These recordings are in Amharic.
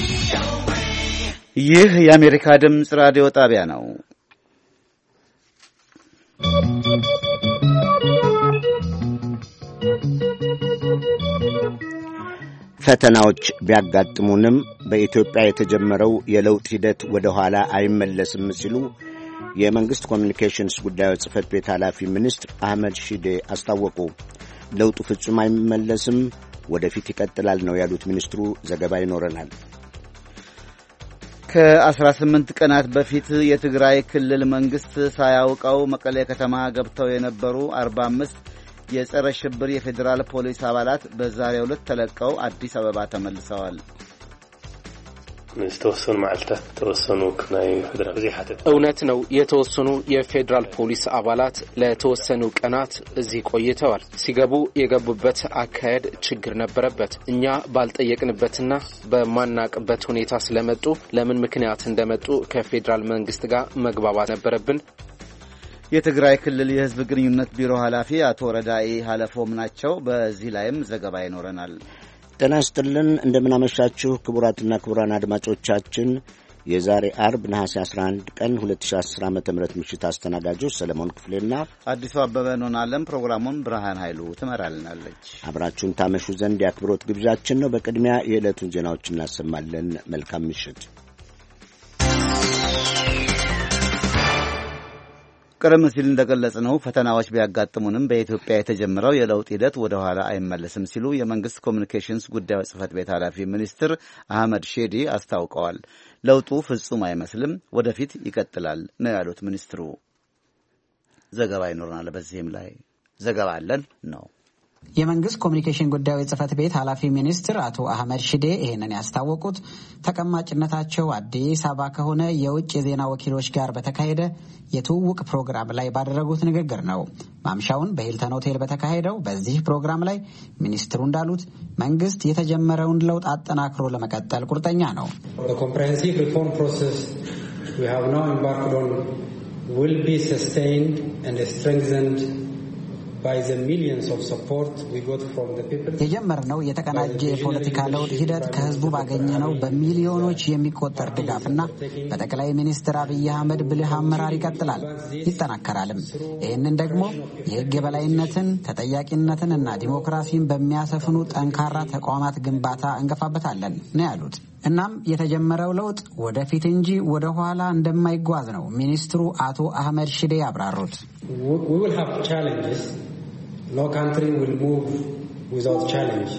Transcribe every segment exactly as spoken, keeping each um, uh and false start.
ይህ የአሜሪካ ድምጽ ራዲዮ ጣቢያ ነው። ፈተናዎች ቢያጋጥሙንም በኢትዮጵያ የተጀመረው የለውጥ ሂደት ወደ ኋላ አይመለስም ሲሉ የመንግስት ኮሚኒኬሽንስ ጉዳዮች ጽሕፈት ቤት ኃላፊ ሚኒስትር አህመድ ሺዴ አስታወቁ። ለውጡ ፍጹም አይመለስም፣ ወደፊት ይቀጥላል ነው ያሉት ሚኒስትሩ። ዘገባ ይኖረናል። ከአስራ ስምንት ቀናት በፊት የትግራይ ክልል መንግስት ሳያውቀው መቀሌ ከተማ ገብተው የነበሩ አርባ አምስት የጸረ ሽብር የፌዴራል ፖሊስ አባላት በዛሬው ዕለት ተለቀው አዲስ አበባ ተመልሰዋል። ተወሰኑ ማዕልታት ተወሰኑ ከናይ ፌደራል ዚያሐተ እውነት ነው። የተወሰኑ የፌዴራል ፖሊስ አባላት ለተወሰኑ ቀናት እዚህ ቆይተዋል። ሲገቡ የገቡበት አካሄድ ችግር ነበረበት። እኛ ባልጠየቅንበትና በማናቅበት ሁኔታ ስለመጡ ለምን ምክንያት እንደመጡ ከፌዴራል መንግስት ጋር መግባባት ነበረብን። የትግራይ ክልል የህዝብ ግንኙነት ቢሮ ኃላፊ አቶ ረዳኢ ሀለፎም ናቸው። በዚህ ላይም ዘገባ ይኖረናል። ጤና ይስጥልን፣ እንደምናመሻችሁ ክቡራትና ክቡራን አድማጮቻችን የዛሬ አርብ ነሐሴ አስራ አንድ ቀን ሁለት ሺህ አስር ዓመተ ምህረት ምሽት አስተናጋጆች ሰለሞን ክፍሌና አዲሱ አበበ እንሆናለን። ፕሮግራሙን ብርሃን ኃይሉ ትመራልናለች። አብራችሁን ታመሹ ዘንድ የአክብሮት ግብዣችን ነው። በቅድሚያ የዕለቱን ዜናዎች እናሰማለን። መልካም ምሽት። ቀደም ሲል እንደገለጽነው ፈተናዎች ቢያጋጥሙንም በኢትዮጵያ የተጀመረው የለውጥ ሂደት ወደ ኋላ አይመለስም ሲሉ የመንግስት ኮሚኒኬሽንስ ጉዳዮች ጽሕፈት ቤት ኃላፊ ሚኒስትር አህመድ ሺዴ አስታውቀዋል። ለውጡ ፍጹም አይመስልም፣ ወደፊት ይቀጥላል ነው ያሉት ሚኒስትሩ። ዘገባ ይኖርናል። በዚህም ላይ ዘገባ አለን ነው የመንግስት ኮሚኒኬሽን ጉዳዮች ጽሕፈት ቤት ኃላፊ ሚኒስትር አቶ አህመድ ሺዴ ይህንን ያስታወቁት ተቀማጭነታቸው አዲስ አበባ ከሆነ የውጭ የዜና ወኪሎች ጋር በተካሄደ የትውውቅ ፕሮግራም ላይ ባደረጉት ንግግር ነው። ማምሻውን በሂልተን ሆቴል በተካሄደው በዚህ ፕሮግራም ላይ ሚኒስትሩ እንዳሉት መንግስት የተጀመረውን ለውጥ አጠናክሮ ለመቀጠል ቁርጠኛ ነው። The comprehensive reform process we have now embarked on will be sustained and strengthened by the millions of support we got from the people. የጀመርነው የተቀናጀ የፖለቲካ ለውጥ ሂደት ከህዝቡ ባገኘነው በሚሊዮኖች የሚቆጠር ድጋፍና በጠቅላይ ሚኒስትር አብይ አህመድ ብልህ አመራር ይቀጥላል፣ ይጠናከራልም። ይህንን ደግሞ የህግ የበላይነትን፣ ተጠያቂነትን እና ዲሞክራሲን በሚያሰፍኑ ጠንካራ ተቋማት ግንባታ እንገፋበታለን ነው ያሉት። እናም የተጀመረው ለውጥ ወደፊት እንጂ ወደ ኋላ እንደማይጓዝ ነው ሚኒስትሩ አቶ አህመድ ሺዴ ያብራሩት። We will have challenges. No country will move without challenge.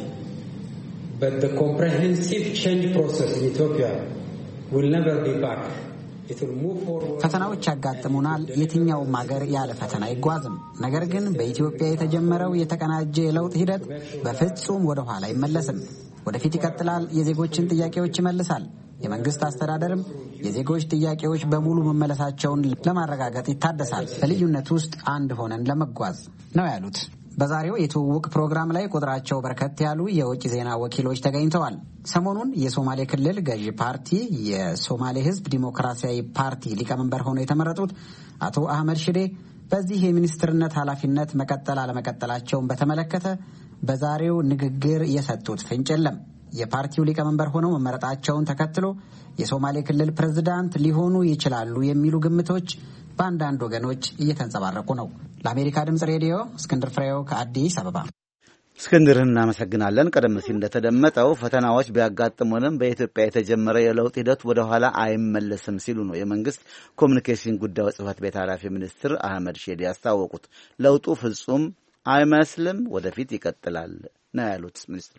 But the comprehensive change process in Ethiopia will never be back. It will move forward. ፈተናዎች ያጋጥሙናል። የትኛውም ሀገር ያለ ፈተና አይጓዝም። ነገር ግን በኢትዮጵያ የተጀመረው የተቀናጀ የለውጥ ሂደት በፍጹም ወደ ኋላ አይመለስም። ወደፊት ይቀጥላል። የዜጎችን ጥያቄዎች ይመልሳል። የመንግስት አስተዳደርም የዜጎች ጥያቄዎች በሙሉ መመለሳቸውን ለማረጋገጥ ይታደሳል። በልዩነት ውስጥ አንድ ሆነን ለመጓዝ ነው ያሉት። በዛሬው የትውውቅ ፕሮግራም ላይ ቁጥራቸው በርከት ያሉ የውጭ ዜና ወኪሎች ተገኝተዋል። ሰሞኑን የሶማሌ ክልል ገዢ ፓርቲ የሶማሌ ሕዝብ ዲሞክራሲያዊ ፓርቲ ሊቀመንበር ሆነው የተመረጡት አቶ አህመድ ሺዴ በዚህ የሚኒስትርነት ኃላፊነት መቀጠል አለመቀጠላቸውን በተመለከተ በዛሬው ንግግር የሰጡት ፍንጭ የለም። የፓርቲው ሊቀመንበር ሆነው መመረጣቸውን ተከትሎ የሶማሌ ክልል ፕሬዝዳንት ሊሆኑ ይችላሉ የሚሉ ግምቶች በአንዳንድ ወገኖች እየተንጸባረቁ ነው። ለአሜሪካ ድምጽ ሬዲዮ እስክንድር ፍሬው ከአዲስ አበባ። እስክንድርን እናመሰግናለን። ቀደም ሲል እንደተደመጠው ፈተናዎች ቢያጋጥሙንም በኢትዮጵያ የተጀመረ የለውጥ ሂደት ወደ ኋላ አይመለስም ሲሉ ነው የመንግስት ኮሚኒኬሽን ጉዳዮች ጽሕፈት ቤት ኃላፊ ሚኒስትር አህመድ ሺዴ ያስታወቁት። ለውጡ ፍጹም አይመስልም፣ ወደፊት ይቀጥላል ነው ያሉት ሚኒስትሩ።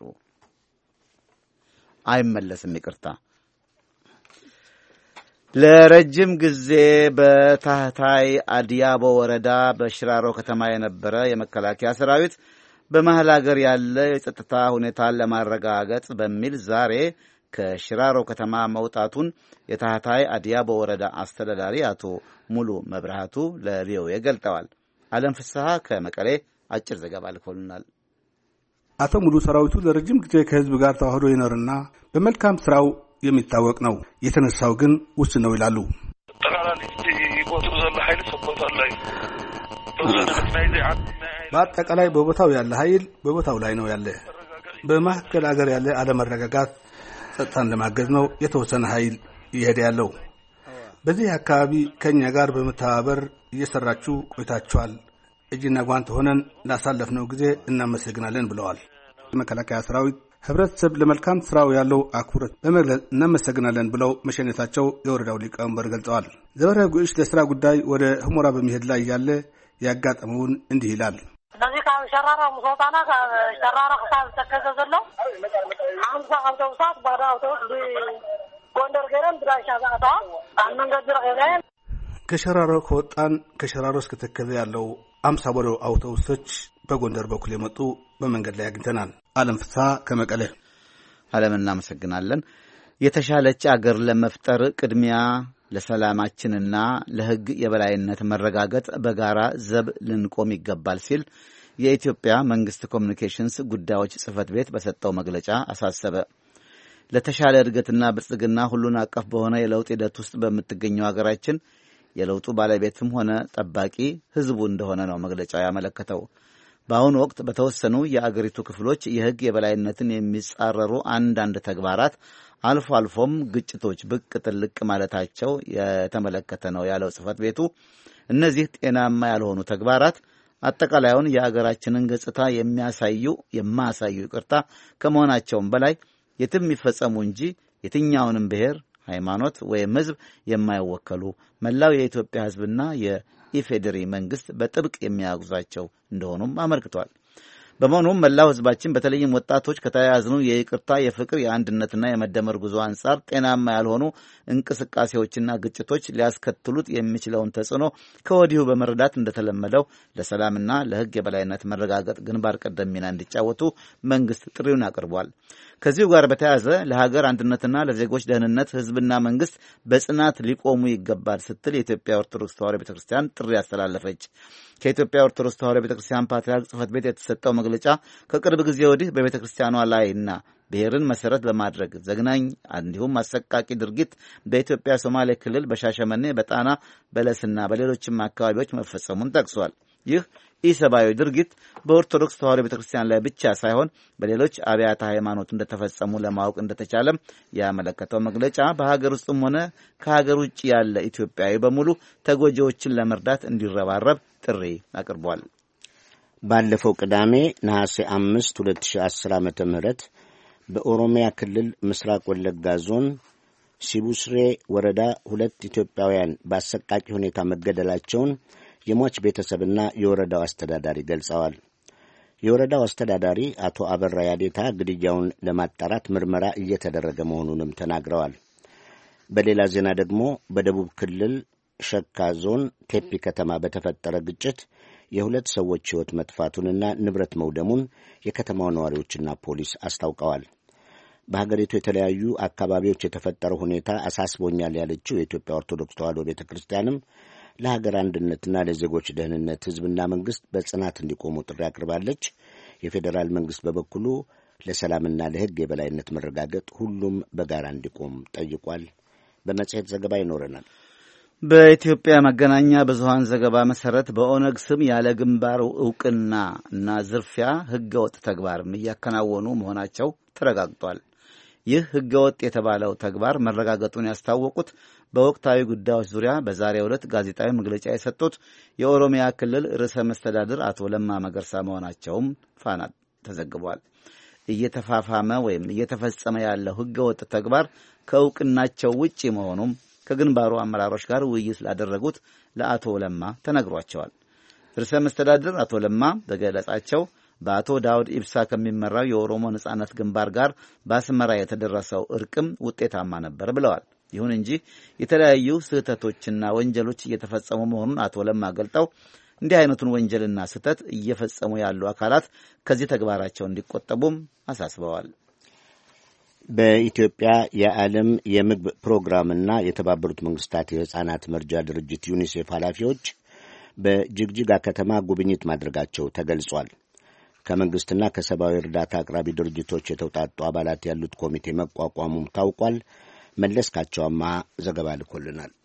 አይመለስም፣ ይቅርታ። ለረጅም ጊዜ በታህታይ አዲያቦ ወረዳ በሽራሮ ከተማ የነበረ የመከላከያ ሰራዊት በመሃል ሀገር ያለ የጸጥታ ሁኔታን ለማረጋገጥ በሚል ዛሬ ከሽራሮ ከተማ መውጣቱን የታህታይ አዲያቦ ወረዳ አስተዳዳሪ አቶ ሙሉ መብራቱ ለቪኦኤ ገልጠዋል። አለም ፍስሐ ከመቀሌ አጭር ዘገባ ልኮልናል። አቶ ሙሉ ሰራዊቱ ለረጅም ጊዜ ከህዝብ ጋር ተዋህዶ ይኖርና በመልካም ስራው የሚታወቅ ነው፣ የተነሳው ግን ውስጥ ነው ይላሉ። በአጠቃላይ በቦታው ያለ ኃይል በቦታው ላይ ነው ያለ። በማዕከል አገር ያለ አለመረጋጋት ጸጥታን ለማገዝ ነው የተወሰነ ኃይል ይሄድ ያለው። በዚህ አካባቢ ከኛ ጋር በመተባበር እየሰራችሁ ቆይታችኋል። እጅና ጓንት ሆነን ላሳለፍነው ጊዜ እናመሰግናለን ብለዋል። መከላከያ ሰራዊት ህብረተሰብ ለመልካም ስራው ያለው አክብሮት በመግለጽ እናመሰግናለን ብለው መሸኘታቸው የወረዳው ሊቀመንበር ገልጸዋል። ዘበረ ጉሽ ለስራ ጉዳይ ወደ ህሞራ በመሄድ ላይ ያለ ያጋጠመውን እንዲህ ይላል። ስለዚህ ካብ ሸራራ ሙሶጣና ካብ ሸራራ ክሳብ ተከዘ ዘሎ አምሳ አውቶቡሳት ባዳ አውቶቡስ ጎንደር ገረን ብራሻ ጋታ አንመንገድ ረገን ከሸራሮ ከወጣን ከሸራሮ እስከ ተከዘ ያለው አምሳ ቦዶ አውቶቡሶች በጎንደር በኩል የመጡ በመንገድ ላይ አግኝተናል። ዓለም ፍስሐ ከመቀሌ። ዓለም እናመሰግናለን። የተሻለች አገር ለመፍጠር ቅድሚያ ለሰላማችንና ለሕግ የበላይነት መረጋገጥ በጋራ ዘብ ልንቆም ይገባል ሲል የኢትዮጵያ መንግስት ኮሚኒኬሽንስ ጉዳዮች ጽሕፈት ቤት በሰጠው መግለጫ አሳሰበ። ለተሻለ እድገትና ብልጽግና ሁሉን አቀፍ በሆነ የለውጥ ሂደት ውስጥ በምትገኘው ሀገራችን የለውጡ ባለቤትም ሆነ ጠባቂ ሕዝቡ እንደሆነ ነው መግለጫው ያመለከተው። በአሁኑ ወቅት በተወሰኑ የአገሪቱ ክፍሎች የሕግ የበላይነትን የሚጻረሩ አንዳንድ ተግባራት አልፎ አልፎም ግጭቶች ብቅ ጥልቅ ማለታቸው የተመለከተ ነው ያለው ጽሕፈት ቤቱ እነዚህ ጤናማ ያልሆኑ ተግባራት አጠቃላዩን የአገራችንን ገጽታ የሚያሳዩ የማያሳዩ ይቅርታ ከመሆናቸውም በላይ የትም ይፈጸሙ እንጂ የትኛውንም ብሔር፣ ሃይማኖት ወይም ሕዝብ የማይወከሉ መላው የኢትዮጵያ ሕዝብና የኢፌዴሪ መንግስት በጥብቅ የሚያወግዛቸው እንደሆኑም አመልክቷል። በመሆኑም መላው ሕዝባችን በተለይም ወጣቶች ከተያያዝኑ የይቅርታ፣ የፍቅር፣ የአንድነትና የመደመር ጉዞ አንጻር ጤናማ ያልሆኑ እንቅስቃሴዎችና ግጭቶች ሊያስከትሉት የሚችለውን ተጽዕኖ ከወዲሁ በመረዳት እንደተለመደው ለሰላምና ለሕግ የበላይነት መረጋገጥ ግንባር ቀደም ሚና እንዲጫወቱ መንግስት ጥሪውን አቅርቧል። ከዚሁ ጋር በተያያዘ ለሀገር አንድነትና ለዜጎች ደህንነት ሕዝብና መንግስት በጽናት ሊቆሙ ይገባል ስትል የኢትዮጵያ ኦርቶዶክስ ተዋሕዶ ቤተክርስቲያን ጥሪ አስተላለፈች። ከኢትዮጵያ ኦርቶዶክስ ተዋሕዶ ቤተክርስቲያን ፓትርያርክ ጽሕፈት ቤት የተሰጠው መግለጫ ከቅርብ ጊዜ ወዲህ በቤተክርስቲያኗ ላይና ብሔርን መሰረት በማድረግ ዘግናኝ እንዲሁም አሰቃቂ ድርጊት በኢትዮጵያ ሶማሌ ክልል በሻሸመኔ፣ በጣና በለስና በሌሎችም አካባቢዎች መፈጸሙን ጠቅሷል። ይህ ኢሰብአዊ ድርጊት በኦርቶዶክስ ተዋሕዶ ቤተክርስቲያን ላይ ብቻ ሳይሆን በሌሎች አብያተ ሃይማኖት እንደተፈጸሙ ለማወቅ እንደተቻለም ያመለከተው መግለጫ በሀገር ውስጥም ሆነ ከሀገር ውጭ ያለ ኢትዮጵያዊ በሙሉ ተጎጂዎችን ለመርዳት እንዲረባረብ ጥሪ አቅርቧል። ባለፈው ቅዳሜ ነሐሴ አምስት ሁለት ሺህ አስር ዓመተ ምህረት በኦሮሚያ ክልል ምስራቅ ወለጋ ዞን ሲቡስሬ ወረዳ ሁለት ኢትዮጵያውያን በአሰቃቂ ሁኔታ መገደላቸውን የሟች ቤተሰብና የወረዳው አስተዳዳሪ ገልጸዋል። የወረዳው አስተዳዳሪ አቶ አበራ ያዴታ ግድያውን ለማጣራት ምርመራ እየተደረገ መሆኑንም ተናግረዋል። በሌላ ዜና ደግሞ በደቡብ ክልል ሸካ ዞን ቴፒ ከተማ በተፈጠረ ግጭት የሁለት ሰዎች ሕይወት መጥፋቱንና ንብረት መውደሙን የከተማው ነዋሪዎችና ፖሊስ አስታውቀዋል። በሀገሪቱ የተለያዩ አካባቢዎች የተፈጠረው ሁኔታ አሳስቦኛል ያለችው የኢትዮጵያ ኦርቶዶክስ ተዋሕዶ ቤተ ክርስቲያንም ለሀገር አንድነትና ለዜጎች ደህንነት ሕዝብና መንግስት በጽናት እንዲቆሙ ጥሪ አቅርባለች። የፌዴራል መንግስት በበኩሉ ለሰላምና ለሕግ የበላይነት መረጋገጥ ሁሉም በጋራ እንዲቆም ጠይቋል። በመጽሔት ዘገባ ይኖረናል። በኢትዮጵያ መገናኛ ብዙሃን ዘገባ መሰረት በኦነግ ስም ያለ ግንባር እውቅና እና ዝርፊያ ህገወጥ ተግባርም እያከናወኑ መሆናቸው ተረጋግጧል። ይህ ህገወጥ የተባለው ተግባር መረጋገጡን ያስታወቁት በወቅታዊ ጉዳዮች ዙሪያ በዛሬው ዕለት ጋዜጣዊ መግለጫ የሰጡት የኦሮሚያ ክልል ርዕሰ መስተዳድር አቶ ለማ መገርሳ መሆናቸውም ፋና ተዘግቧል። እየተፋፋመ ወይም እየተፈጸመ ያለው ህገወጥ ተግባር ከእውቅናቸው ውጪ መሆኑም ከግንባሩ አመራሮች ጋር ውይይት ላደረጉት ለአቶ ለማ ተነግሯቸዋል። ርዕሰ መስተዳድር አቶ ለማ በገለጻቸው በአቶ ዳውድ ኢብሳ ከሚመራው የኦሮሞ ነጻነት ግንባር ጋር በአስመራ የተደረሰው እርቅም ውጤታማ ነበር ብለዋል። ይሁን እንጂ የተለያዩ ስህተቶችና ወንጀሎች እየተፈጸሙ መሆኑን አቶ ለማ ገልጠው እንዲህ አይነቱን ወንጀልና ስህተት እየፈጸሙ ያሉ አካላት ከዚህ ተግባራቸው እንዲቆጠቡም አሳስበዋል። በኢትዮጵያ የዓለም የምግብ ፕሮግራምና የተባበሩት መንግስታት የሕፃናት መርጃ ድርጅት ዩኒሴፍ ኃላፊዎች በጅግጅጋ ከተማ ጉብኝት ማድረጋቸው ተገልጿል። ከመንግስትና ከሰብአዊ እርዳታ አቅራቢ ድርጅቶች የተውጣጡ አባላት ያሉት ኮሚቴ መቋቋሙም ታውቋል። መለስካቸውማ ዘገባ ልኮልናል።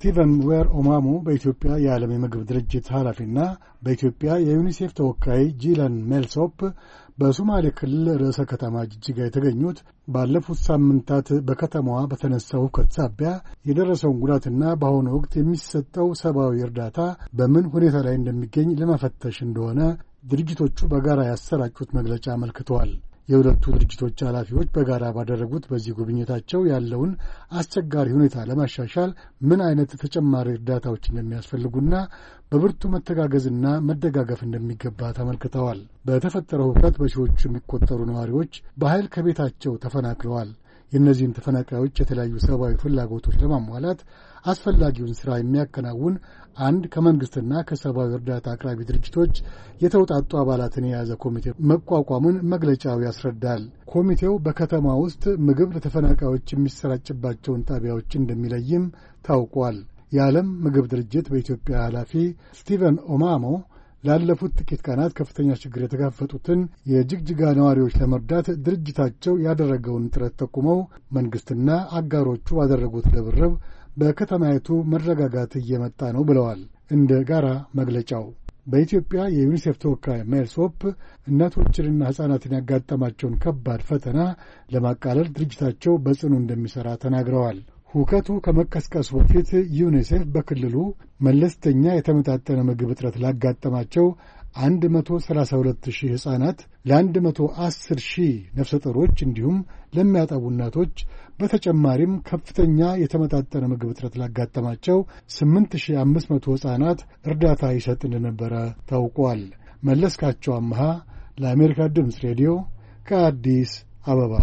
ስቲቨን ዌር ኦማሞ በኢትዮጵያ የዓለም የምግብ ድርጅት ኃላፊና በኢትዮጵያ የዩኒሴፍ ተወካይ ጂለን ሜልሶፕ በሶማሌ ክልል ርዕሰ ከተማ ጅጅጋ የተገኙት ባለፉት ሳምንታት በከተማዋ በተነሳው ሁከት ሳቢያ የደረሰውን ጉዳትና በአሁኑ ወቅት የሚሰጠው ሰብአዊ እርዳታ በምን ሁኔታ ላይ እንደሚገኝ ለመፈተሽ እንደሆነ ድርጅቶቹ በጋራ ያሰራጩት መግለጫ አመልክተዋል። የሁለቱ ድርጅቶች ኃላፊዎች በጋራ ባደረጉት በዚህ ጉብኝታቸው ያለውን አስቸጋሪ ሁኔታ ለማሻሻል ምን አይነት ተጨማሪ እርዳታዎች እንደሚያስፈልጉና በብርቱ መተጋገዝና መደጋገፍ እንደሚገባ ተመልክተዋል። በተፈጠረው ሁከት በሺዎች የሚቆጠሩ ነዋሪዎች በኃይል ከቤታቸው ተፈናቅለዋል። የእነዚህን ተፈናቃዮች የተለያዩ ሰብአዊ ፍላጎቶች ለማሟላት አስፈላጊውን ሥራ የሚያከናውን አንድ ከመንግሥትና ከሰብአዊ እርዳታ አቅራቢ ድርጅቶች የተውጣጡ አባላትን የያዘ ኮሚቴ መቋቋሙን መግለጫው ያስረዳል። ኮሚቴው በከተማ ውስጥ ምግብ ለተፈናቃዮች የሚሰራጭባቸውን ጣቢያዎች እንደሚለይም ታውቋል። የዓለም ምግብ ድርጅት በኢትዮጵያ ኃላፊ ስቲቨን ኦማሞ ላለፉት ጥቂት ቀናት ከፍተኛ ችግር የተጋፈጡትን የጅግጅጋ ነዋሪዎች ለመርዳት ድርጅታቸው ያደረገውን ጥረት ጠቁመው መንግሥትና አጋሮቹ ባደረጉት ርብርብ በከተማይቱ መረጋጋት እየመጣ ነው ብለዋል። እንደ ጋራ መግለጫው በኢትዮጵያ የዩኒሴፍ ተወካይ ሜልሶፕ እናቶችንና ሕፃናትን ያጋጠማቸውን ከባድ ፈተና ለማቃለል ድርጅታቸው በጽኑ እንደሚሠራ ተናግረዋል። ሁከቱ ከመቀስቀሱ በፊት ዩኒሴፍ በክልሉ መለስተኛ የተመጣጠነ ምግብ እጥረት ላጋጠማቸው አንድ መቶ ሰላሳ ሁለት ሺህ ሕፃናት ለአንድ መቶ አስር ሺህ ነፍሰ ጡሮች እንዲሁም ለሚያጠቡ እናቶች በተጨማሪም ከፍተኛ የተመጣጠነ ምግብ እጥረት ላጋጠማቸው ስምንት ሺህ አምስት መቶ ሕፃናት እርዳታ ይሰጥ እንደነበረ ታውቋል። መለስካቸው አምሃ ለአሜሪካ ድምፅ ሬዲዮ ከአዲስ አበባ።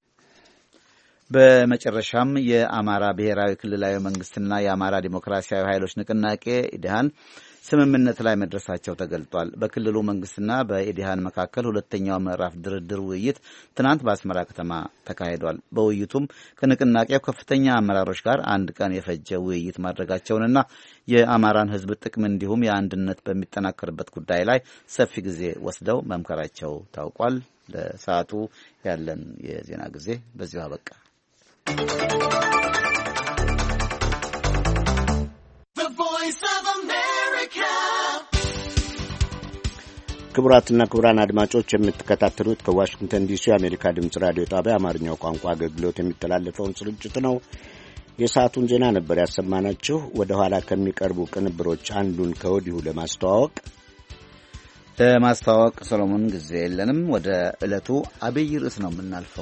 በመጨረሻም የአማራ ብሔራዊ ክልላዊ መንግስትና የአማራ ዲሞክራሲያዊ ኃይሎች ንቅናቄ ኢዲሃን ስምምነት ላይ መድረሳቸው ተገልጧል። በክልሉ መንግስትና በኢዲሃን መካከል ሁለተኛው ምዕራፍ ድርድር ውይይት ትናንት በአስመራ ከተማ ተካሂዷል። በውይይቱም ከንቅናቄው ከፍተኛ አመራሮች ጋር አንድ ቀን የፈጀ ውይይት ማድረጋቸውንና የአማራን ሕዝብ ጥቅም እንዲሁም የአንድነት በሚጠናከርበት ጉዳይ ላይ ሰፊ ጊዜ ወስደው መምከራቸው ታውቋል። ለሰዓቱ ያለን የዜና ጊዜ በዚሁ አበቃ። ክቡራትና ክቡራን አድማጮች የምትከታተሉት ከዋሽንግተን ዲሲ የአሜሪካ ድምፅ ራዲዮ ጣቢያ አማርኛው ቋንቋ አገልግሎት የሚተላለፈውን ስርጭት ነው። የሰዓቱን ዜና ነበር ያሰማናችሁ። ወደ ኋላ ከሚቀርቡ ቅንብሮች አንዱን ከወዲሁ ለማስተዋወቅ ለማስተዋወቅ ሰሎሞን ጊዜ የለንም። ወደ ዕለቱ አብይ ርዕስ ነው የምናልፈው።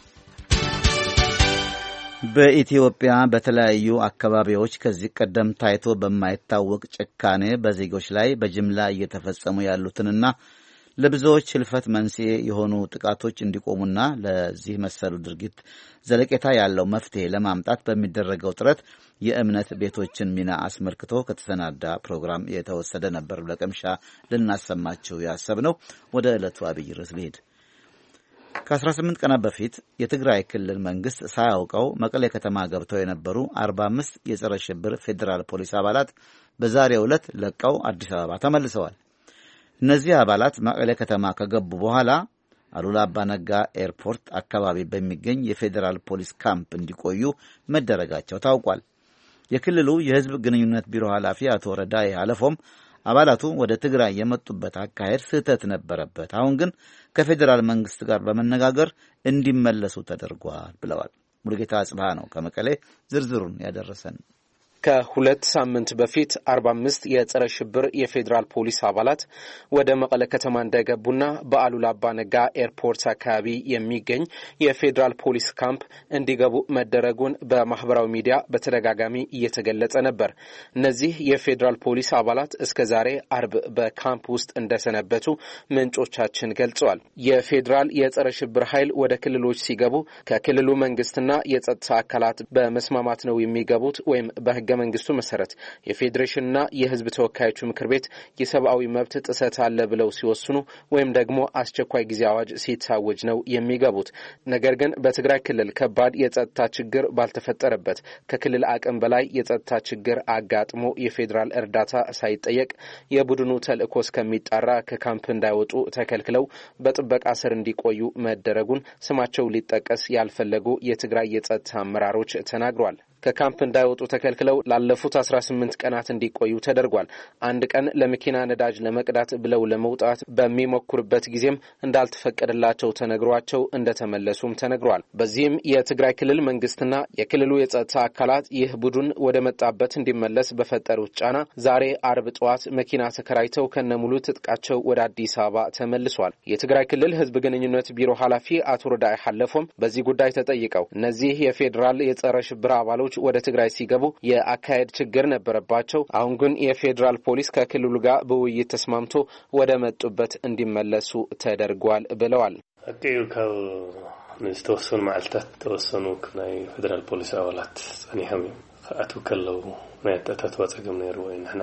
በኢትዮጵያ በተለያዩ አካባቢዎች ከዚህ ቀደም ታይቶ በማይታወቅ ጭካኔ በዜጎች ላይ በጅምላ እየተፈጸሙ ያሉትንና ለብዙዎች ሕልፈት መንስኤ የሆኑ ጥቃቶች እንዲቆሙና ለዚህ መሰሉ ድርጊት ዘለቄታ ያለው መፍትሄ ለማምጣት በሚደረገው ጥረት የእምነት ቤቶችን ሚና አስመልክቶ ከተሰናዳ ፕሮግራም የተወሰደ ነበር። ለቅምሻ ልናሰማችሁ ያሰብነው። ወደ ዕለቱ አብይ ርዕስ ልሄድ። ከአስራ ስምንት ቀናት በፊት የትግራይ ክልል መንግስት ሳያውቀው መቀሌ ከተማ ገብተው የነበሩ አርባ አምስት የጸረ ሽብር ፌዴራል ፖሊስ አባላት በዛሬው ዕለት ለቀው አዲስ አበባ ተመልሰዋል። እነዚህ አባላት መቀሌ ከተማ ከገቡ በኋላ አሉላ አባ ነጋ ኤርፖርት አካባቢ በሚገኝ የፌዴራል ፖሊስ ካምፕ እንዲቆዩ መደረጋቸው ታውቋል። የክልሉ የሕዝብ ግንኙነት ቢሮ ኃላፊ አቶ ረዳይ አለፎም አባላቱ ወደ ትግራይ የመጡበት አካሄድ ስህተት ነበረበት፣ አሁን ግን ከፌዴራል መንግስት ጋር በመነጋገር እንዲመለሱ ተደርጓል ብለዋል። ሙሉጌታ አጽብሃ ነው ከመቀሌ ዝርዝሩን ያደረሰን። ከሁለት ሳምንት በፊት አርባ አምስት የጸረ ሽብር የፌዴራል ፖሊስ አባላት ወደ መቀለ ከተማ እንደገቡና በአሉላ አባ ነጋ ኤርፖርት አካባቢ የሚገኝ የፌዴራል ፖሊስ ካምፕ እንዲገቡ መደረጉን በማህበራዊ ሚዲያ በተደጋጋሚ እየተገለጸ ነበር። እነዚህ የፌዴራል ፖሊስ አባላት እስከ ዛሬ አርብ በካምፕ ውስጥ እንደሰነበቱ ምንጮቻችን ገልጸዋል። የፌዴራል የጸረ ሽብር ኃይል ወደ ክልሎች ሲገቡ ከክልሉ መንግስትና የጸጥታ አካላት በመስማማት ነው የሚገቡት ወይም በህገ መንግስቱ መሰረት የፌዴሬሽንና የህዝብ ተወካዮች ምክር ቤት የሰብአዊ መብት ጥሰት አለ ብለው ሲወስኑ ወይም ደግሞ አስቸኳይ ጊዜ አዋጅ ሲታወጅ ነው የሚገቡት። ነገር ግን በትግራይ ክልል ከባድ የጸጥታ ችግር ባልተፈጠረበት ከክልል አቅም በላይ የጸጥታ ችግር አጋጥሞ የፌዴራል እርዳታ ሳይጠየቅ የቡድኑ ተልእኮ እስከሚጣራ ከካምፕ እንዳይወጡ ተከልክለው በጥበቃ ስር እንዲቆዩ መደረጉን ስማቸው ሊጠቀስ ያልፈለጉ የትግራይ የጸጥታ አመራሮች ተናግሯል። ከካምፕ እንዳይወጡ ተከልክለው ላለፉት አስራ ስምንት ቀናት እንዲቆዩ ተደርጓል። አንድ ቀን ለመኪና ነዳጅ ለመቅዳት ብለው ለመውጣት በሚሞክሩበት ጊዜም እንዳልተፈቀደላቸው ተነግሯቸው እንደተመለሱም ተነግሯል። በዚህም የትግራይ ክልል መንግስትና የክልሉ የጸጥታ አካላት ይህ ቡድን ወደ መጣበት እንዲመለስ በፈጠሩት ጫና ዛሬ አርብ ጠዋት መኪና ተከራይተው ከነሙሉ ትጥቃቸው ወደ አዲስ አበባ ተመልሷል። የትግራይ ክልል ህዝብ ግንኙነት ቢሮ ኃላፊ አቶ ረዳይ ሐለፎም በዚህ ጉዳይ ተጠይቀው እነዚህ የፌዴራል የጸረ ሽብር አባሎች ወደ ትግራይ ሲገቡ የአካሄድ ችግር ነበረባቸው፣ አሁን ግን የፌዴራል ፖሊስ ከክልሉ ጋር በውይይት ተስማምቶ ወደ መጡበት እንዲመለሱ ተደርጓል ብለዋል። አቀዩካው ንስተወሰኑ ማዕልታት ተወሰኑ ናይ ፌዴራል ፖሊስ አባላት ጸኒሖም አቱ ከለው ናያጣታት ወጸገም ነይሩ ወይ ንሕና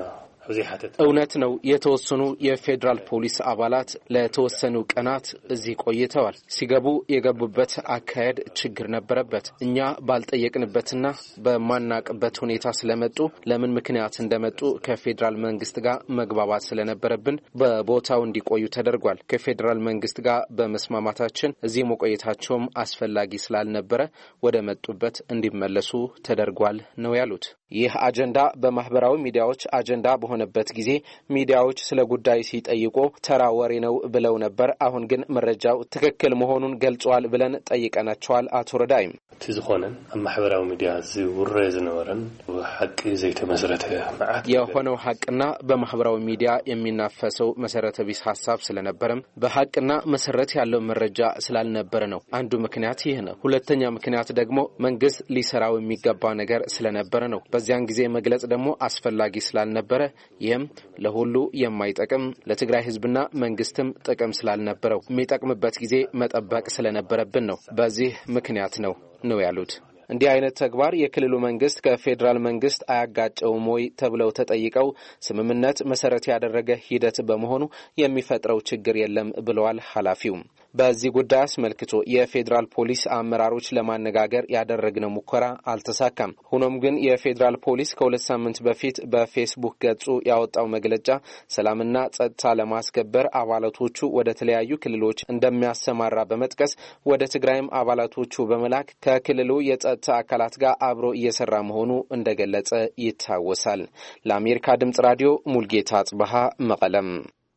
እውነት ነው። የተወሰኑ የፌዴራል ፖሊስ አባላት ለተወሰኑ ቀናት እዚህ ቆይተዋል። ሲገቡ የገቡበት አካሄድ ችግር ነበረበት። እኛ ባልጠየቅንበትና በማናቅበት ሁኔታ ስለመጡ ለምን ምክንያት እንደመጡ ከፌዴራል መንግስት ጋር መግባባት ስለነበረብን በቦታው እንዲቆዩ ተደርጓል። ከፌዴራል መንግስት ጋር በመስማማታችን እዚህ መቆየታቸውም አስፈላጊ ስላልነበረ ወደ መጡበት እንዲመለሱ ተደርጓል ነው ያሉት። ይህ አጀንዳ በማህበራዊ ሚዲያዎች አጀንዳ በሆነበት ጊዜ ሚዲያዎች ስለ ጉዳይ ሲጠይቁ ተራ ወሬ ነው ብለው ነበር። አሁን ግን መረጃው ትክክል መሆኑን ገልጿል ብለን ጠይቀናቸዋል። አቶ ረዳይም ትዝኾነን ማህበራዊ ሚዲያ ዝውረ ዝነበረን ሐቅ ዘይተመሰረተ ማዓት የሆነው ሐቅና በማህበራዊ ሚዲያ የሚናፈሰው መሰረተ ቢስ ሐሳብ ስለነበረም በሐቅና መሰረት ያለው መረጃ ስላልነበረ ነው። አንዱ ምክንያት ይህ ነው። ሁለተኛ ምክንያት ደግሞ መንግስት ሊሰራው የሚገባ ነገር ስለነበረ ነው። በዚያን ጊዜ መግለጽ ደግሞ አስፈላጊ ስላልነበረ ይህም ለሁሉ የማይጠቅም ለትግራይ ህዝብና መንግስትም ጥቅም ስላልነበረው የሚጠቅምበት ጊዜ መጠበቅ ስለነበረብን ነው። በዚህ ምክንያት ነው ነው ያሉት። እንዲህ አይነት ተግባር የክልሉ መንግስት ከፌዴራል መንግስት አያጋጨውም ወይ ተብለው ተጠይቀው ስምምነት መሰረት ያደረገ ሂደት በመሆኑ የሚፈጥረው ችግር የለም ብለዋል ኃላፊው። በዚህ ጉዳይ አስመልክቶ የፌዴራል ፖሊስ አመራሮች ለማነጋገር ያደረግነው ሙከራ አልተሳካም። ሆኖም ግን የፌዴራል ፖሊስ ከሁለት ሳምንት በፊት በፌስቡክ ገጹ ያወጣው መግለጫ ሰላምና ጸጥታ ለማስከበር አባላቶቹ ወደ ተለያዩ ክልሎች እንደሚያሰማራ በመጥቀስ ወደ ትግራይም አባላቶቹ በመላክ ከክልሉ የጸጥታ አካላት ጋር አብሮ እየሰራ መሆኑ እንደገለጸ ይታወሳል። ለአሜሪካ ድምጽ ራዲዮ ሙልጌታ ጽባሃ መቀለም።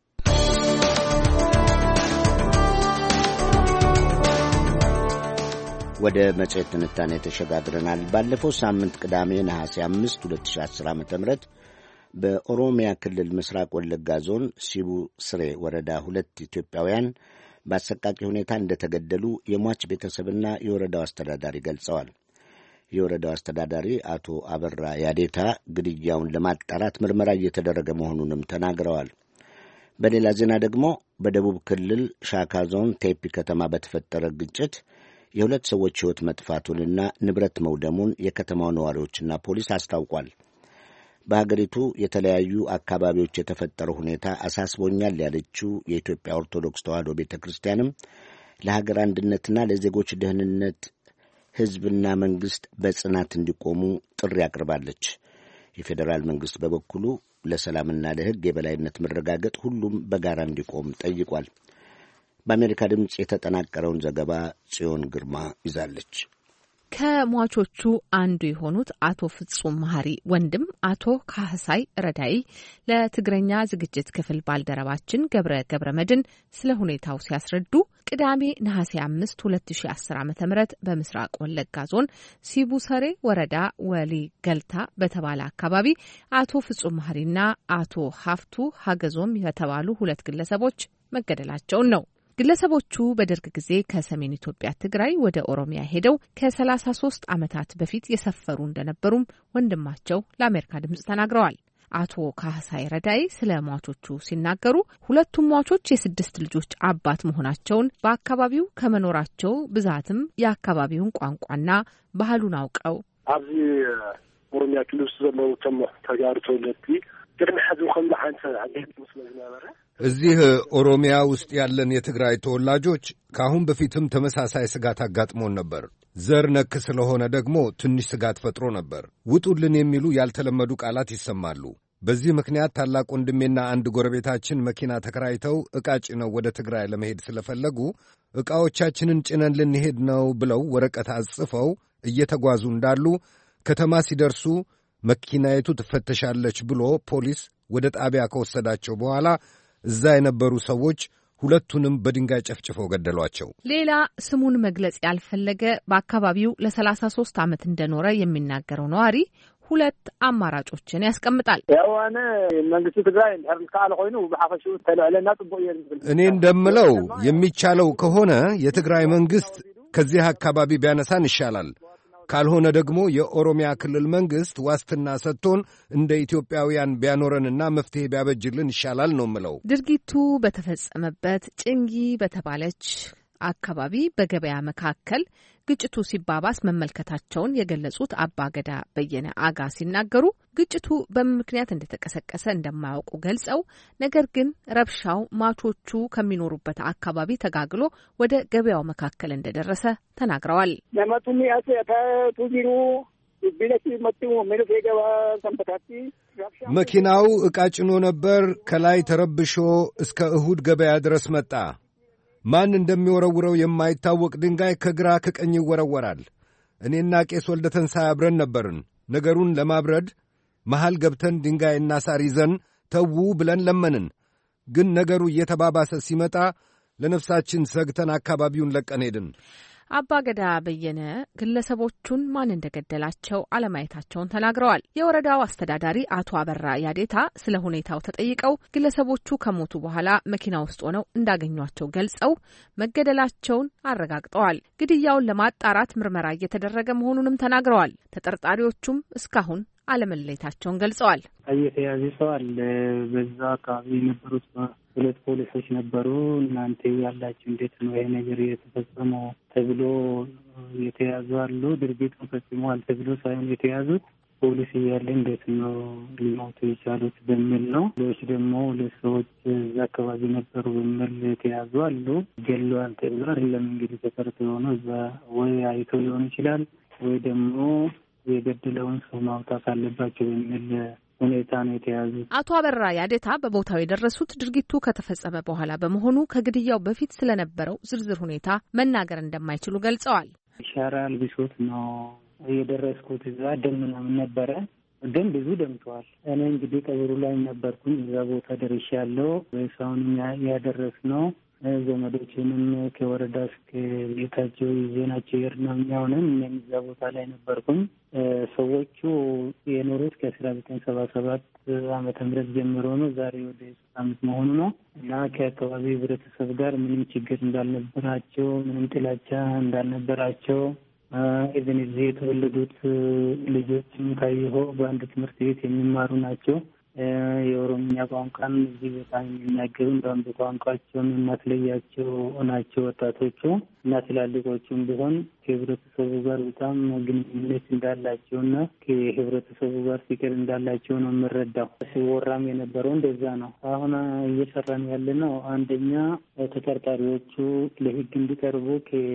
ወደ መጽሔት ትንታኔ ተሸጋግረናል። ባለፈው ሳምንት ቅዳሜ ነሐሴ አምስት ሁለት ሺህ አስር ዓ.ም በኦሮሚያ ክልል ምስራቅ ወለጋ ዞን ሲቡ ስሬ ወረዳ ሁለት ኢትዮጵያውያን በአሰቃቂ ሁኔታ እንደተገደሉ የሟች ቤተሰብና የወረዳው አስተዳዳሪ ገልጸዋል። የወረዳው አስተዳዳሪ አቶ አበራ ያዴታ ግድያውን ለማጣራት ምርመራ እየተደረገ መሆኑንም ተናግረዋል። በሌላ ዜና ደግሞ በደቡብ ክልል ሻካ ዞን ቴፒ ከተማ በተፈጠረ ግጭት የሁለት ሰዎች ሕይወት መጥፋቱንና ንብረት መውደሙን የከተማው ነዋሪዎችና ፖሊስ አስታውቋል። በሀገሪቱ የተለያዩ አካባቢዎች የተፈጠረው ሁኔታ አሳስቦኛል ያለችው የኢትዮጵያ ኦርቶዶክስ ተዋሕዶ ቤተ ክርስቲያንም ለሀገር አንድነትና ለዜጎች ደህንነት ሕዝብና መንግሥት በጽናት እንዲቆሙ ጥሪ አቅርባለች። የፌዴራል መንግሥት በበኩሉ ለሰላምና ለሕግ የበላይነት መረጋገጥ ሁሉም በጋራ እንዲቆም ጠይቋል። በአሜሪካ ድምፅ የተጠናቀረውን ዘገባ ጽዮን ግርማ ይዛለች። ከሟቾቹ አንዱ የሆኑት አቶ ፍጹም መሐሪ ወንድም አቶ ካህሳይ ረዳይ ለትግረኛ ዝግጅት ክፍል ባልደረባችን ገብረ ገብረ መድን ስለ ሁኔታው ሲያስረዱ ቅዳሜ ነሐሴ አምስት ሁለት ሺህ አስር ዓ.ም በምስራቅ ወለጋ ዞን ሲቡ ሰሬ ወረዳ ወሊ ገልታ በተባለ አካባቢ አቶ ፍጹም መሐሪና አቶ ሀፍቱ ሀገዞም የተባሉ ሁለት ግለሰቦች መገደላቸውን ነው። ግለሰቦቹ በደርግ ጊዜ ከሰሜን ኢትዮጵያ ትግራይ ወደ ኦሮሚያ ሄደው ከሰላሳ ሶስት ዓመታት በፊት የሰፈሩ እንደነበሩም ወንድማቸው ለአሜሪካ ድምጽ ተናግረዋል። አቶ ካህሳይ ረዳይ ስለ ሟቾቹ ሲናገሩ ሁለቱም ሟቾች የስድስት ልጆች አባት መሆናቸውን በአካባቢው ከመኖራቸው ብዛትም የአካባቢውን ቋንቋና ባህሉን አውቀው ኣብዚ ኦሮሚያ ክልል ዘለው ተም ተጋርቶ ለቲ ቅድም ሐዘው ከም አንተ አገት መስለ ዝነበረ እዚህ ኦሮሚያ ውስጥ ያለን የትግራይ ተወላጆች ከአሁን በፊትም ተመሳሳይ ስጋት አጋጥሞን ነበር። ዘር ነክ ስለሆነ ደግሞ ትንሽ ስጋት ፈጥሮ ነበር። ውጡልን የሚሉ ያልተለመዱ ቃላት ይሰማሉ። በዚህ ምክንያት ታላቅ ወንድሜና አንድ ጎረቤታችን መኪና ተከራይተው ዕቃ ጭነው ወደ ትግራይ ለመሄድ ስለፈለጉ ዕቃዎቻችንን ጭነን ልንሄድ ነው ብለው ወረቀት አጽፈው እየተጓዙ እንዳሉ ከተማ ሲደርሱ መኪናይቱ ትፈተሻለች ብሎ ፖሊስ ወደ ጣቢያ ከወሰዳቸው በኋላ እዛ የነበሩ ሰዎች ሁለቱንም በድንጋይ ጨፍጭፈው ገደሏቸው። ሌላ ስሙን መግለጽ ያልፈለገ በአካባቢው ለሰላሳ ሦስት ዓመት እንደኖረ የሚናገረው ነዋሪ ሁለት አማራጮችን ያስቀምጣል። ያዋነ መንግስቱ ትግራይ እንርካለ ኮይኑ በሐፈሹ ተለዕለና ጥቦ ይርብል እኔ እንደምለው የሚቻለው ከሆነ የትግራይ መንግስት ከዚህ አካባቢ ቢያነሳን ይሻላል። ካልሆነ ደግሞ የኦሮሚያ ክልል መንግስት ዋስትና ሰጥቶን እንደ ኢትዮጵያውያን ቢያኖረንና መፍትሄ ቢያበጅልን ይሻላል ነው ምለው። ድርጊቱ በተፈጸመበት ጭንጊ በተባለች አካባቢ በገበያ መካከል ግጭቱ ሲባባስ መመልከታቸውን የገለጹት አባገዳ በየነ አጋ ሲናገሩ ግጭቱ በምን ምክንያት እንደተቀሰቀሰ እንደማያውቁ ገልጸው ነገር ግን ረብሻው ማቾቹ ከሚኖሩበት አካባቢ ተጋግሎ ወደ ገበያው መካከል እንደደረሰ ተናግረዋል። ለማቱሚ አሰታቱጂሩ ቢለሲ መጡ ምንፍ የገባ ሰንበታቲ መኪናው ዕቃ ጭኖ ነበር። ከላይ ተረብሾ እስከ እሁድ ገበያ ድረስ መጣ። ማን እንደሚወረውረው የማይታወቅ ድንጋይ ከግራ ከቀኝ ይወረወራል። እኔና ቄስ ወልደ ተንሳይ አብረን ነበርን። ነገሩን ለማብረድ መሃል ገብተን ድንጋይና ሳር ይዘን ተዉ ብለን ለመንን። ግን ነገሩ እየተባባሰ ሲመጣ ለነፍሳችን ሰግተን አካባቢውን ለቀን ሄድን። አባገዳ በየነ ግለሰቦቹን ማን እንደገደላቸው አለማየታቸውን ተናግረዋል። የወረዳው አስተዳዳሪ አቶ አበራ ያዴታ ስለ ሁኔታው ተጠይቀው ግለሰቦቹ ከሞቱ በኋላ መኪና ውስጥ ሆነው እንዳገኟቸው ገልጸው መገደላቸውን አረጋግጠዋል። ግድያውን ለማጣራት ምርመራ እየተደረገ መሆኑንም ተናግረዋል። ተጠርጣሪዎቹም እስካሁን አለመለየታቸውን ገልጸዋል። የተያዘ ሰው አለ። በዛ አካባቢ የነበሩት ሁለት ፖሊሶች ነበሩ። እናንተ ያላችሁ እንዴት ነው ይሄ ነገር የተፈጸመው ተብሎ የተያዙ አሉ። ድርጊቱን ፈጽመዋል ተብሎ ሳይሆን የተያዙት ፖሊስ እያለ እንዴት ነው ሊሞቱ የቻሉት በሚል ነው። ሌሎች ደግሞ ሁለት ሰዎች እዛ አካባቢ ነበሩ በሚል የተያዙ አሉ። ገለዋል ተብሎ አይደለም እንግዲህ ተጠርቶ ሆኖ እዛ ወይ አይቶ ሊሆን ይችላል ወይ ደግሞ የገደለውን ሰው ማውጣት አለባቸው በሚል ሁኔታ ነው የተያዙት። አቶ አበራ ያዴታ በቦታው የደረሱት ድርጊቱ ከተፈጸመ በኋላ በመሆኑ ከግድያው በፊት ስለነበረው ዝርዝር ሁኔታ መናገር እንደማይችሉ ገልጸዋል። ሻራ አልብሶት ነው የደረስኩት። እዛ ደም ምናምን ነበረ። ደም ብዙ ደምተዋል። እኔ እንግዲህ ቀብሩ ላይ ነበርኩኝ። እዛ ቦታ ደርሻለሁ። ወይሳውን ያደረስ ነው ዘመዶችንም ከወረዳ እስከ ቤታቸው ይዘናቸው የርናም ያውነን እኔም እዛ ቦታ ላይ ነበርኩኝ። ሰዎቹ የኖሩት ከአስራ ዘጠኝ ሰባ ሰባት ዓመተ ምህረት ጀምሮ ነው። ዛሬ ወደ ሶስት ዓመት መሆኑ ነው እና ከአካባቢ ህብረተሰብ ጋር ምንም ችግር እንዳልነበራቸው፣ ምንም ጥላቻ እንዳልነበራቸው ኢቨን እዚህ የተወለዱት ልጆችም ካየሆ በአንድ ትምህርት ቤት የሚማሩ ናቸው። የኦሮምኛ ቋንቋን እዚህ በጣም የሚናገሩ እንደውም በቋንቋቸውም የማትለያቸው ናቸው ወጣቶቹ እና ትላልቆቹም ቢሆን ከህብረተሰቡ ጋር በጣም ግንኙነት እንዳላቸውና ከህብረተሰቡ ጋር ፍቅር እንዳላቸው ነው የምረዳው። ሲወራም የነበረው እንደዛ ነው። አሁን እየሰራን ያለ ነው። አንደኛ ተጠርጣሪዎቹ ለህግ እንዲቀርቡ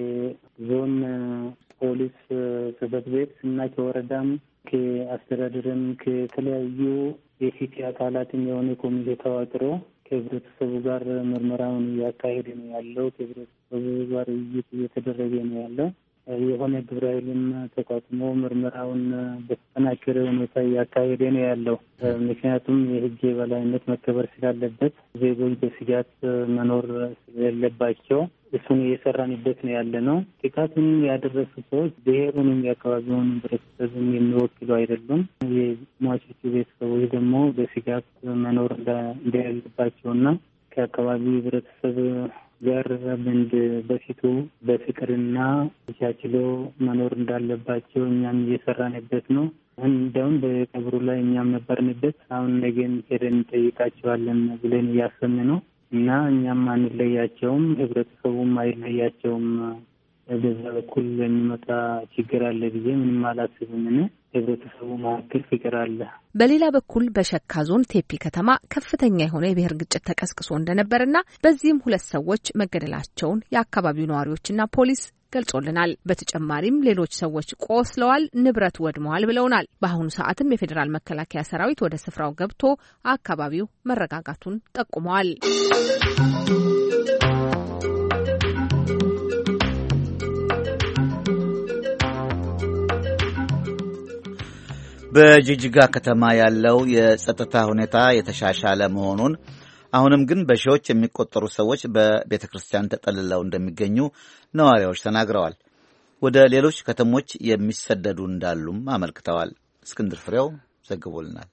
ከዞን ፖሊስ ጽሕፈት ቤት እና ከወረዳም ከአስተዳደርም ከተለያዩ የፊት አካላትም የሆነ ኮሚቴ ተዋቅሮ ከህብረተሰቡ ጋር ምርመራውን እያካሄደ ነው ያለው። ከህብረተሰቡ ጋር ውይይት እየተደረገ ነው ያለው። የሆነ ግብረ ኃይልም ተቋቁሞ ምርመራውን በተጠናከረ ሁኔታ እያካሄደ ነው ያለው። ምክንያቱም የህግ የበላይነት መከበር ስላለበት ዜጎች በስጋት መኖር ስለሌለባቸው እሱን እየሰራንበት ነው ያለ ነው። ጥቃቱን ያደረሱ ሰዎች ብሔሩንም የአካባቢውን ህብረተሰብም የሚወክሉ አይደሉም። የሟቾቹ ቤተሰቦች ደግሞ በስጋት መኖር እንደሌለባቸውና ከአካባቢው ህብረተሰብ ጋር በንድ በፊቱ በፍቅርና ተቻችሎ መኖር እንዳለባቸው እኛም እየሰራንበት ነው። እንደውም በቀብሩ ላይ እኛም ነበርንበት። አሁን ነገም ሄደን እንጠይቃቸዋለን ብለን እያሰብን ነው እና እኛም አንለያቸውም፣ ህብረተሰቡም አይለያቸውም። በዛ በኩል የሚመጣ ችግር አለ ብዬ ምንም አላስብም። ህብረተሰቡ መካከል ፍቅር አለ። በሌላ በኩል በሸካ ዞን ቴፒ ከተማ ከፍተኛ የሆነ የብሔር ግጭት ተቀስቅሶ እንደነበርና በዚህም ሁለት ሰዎች መገደላቸውን የአካባቢው ነዋሪዎችና ፖሊስ ገልጾልናል። በተጨማሪም ሌሎች ሰዎች ቆስለዋል፣ ንብረት ወድመዋል ብለውናል። በአሁኑ ሰዓትም የፌዴራል መከላከያ ሰራዊት ወደ ስፍራው ገብቶ አካባቢው መረጋጋቱን ጠቁመዋል። በጂጂጋ ከተማ ያለው የጸጥታ ሁኔታ የተሻሻለ መሆኑን አሁንም ግን በሺዎች የሚቆጠሩ ሰዎች በቤተክርስቲያን ተጠልለው እንደሚገኙ ነዋሪዎች ተናግረዋል። ወደ ሌሎች ከተሞች የሚሰደዱ እንዳሉም አመልክተዋል። እስክንድር ፍሬው ዘግቦልናል።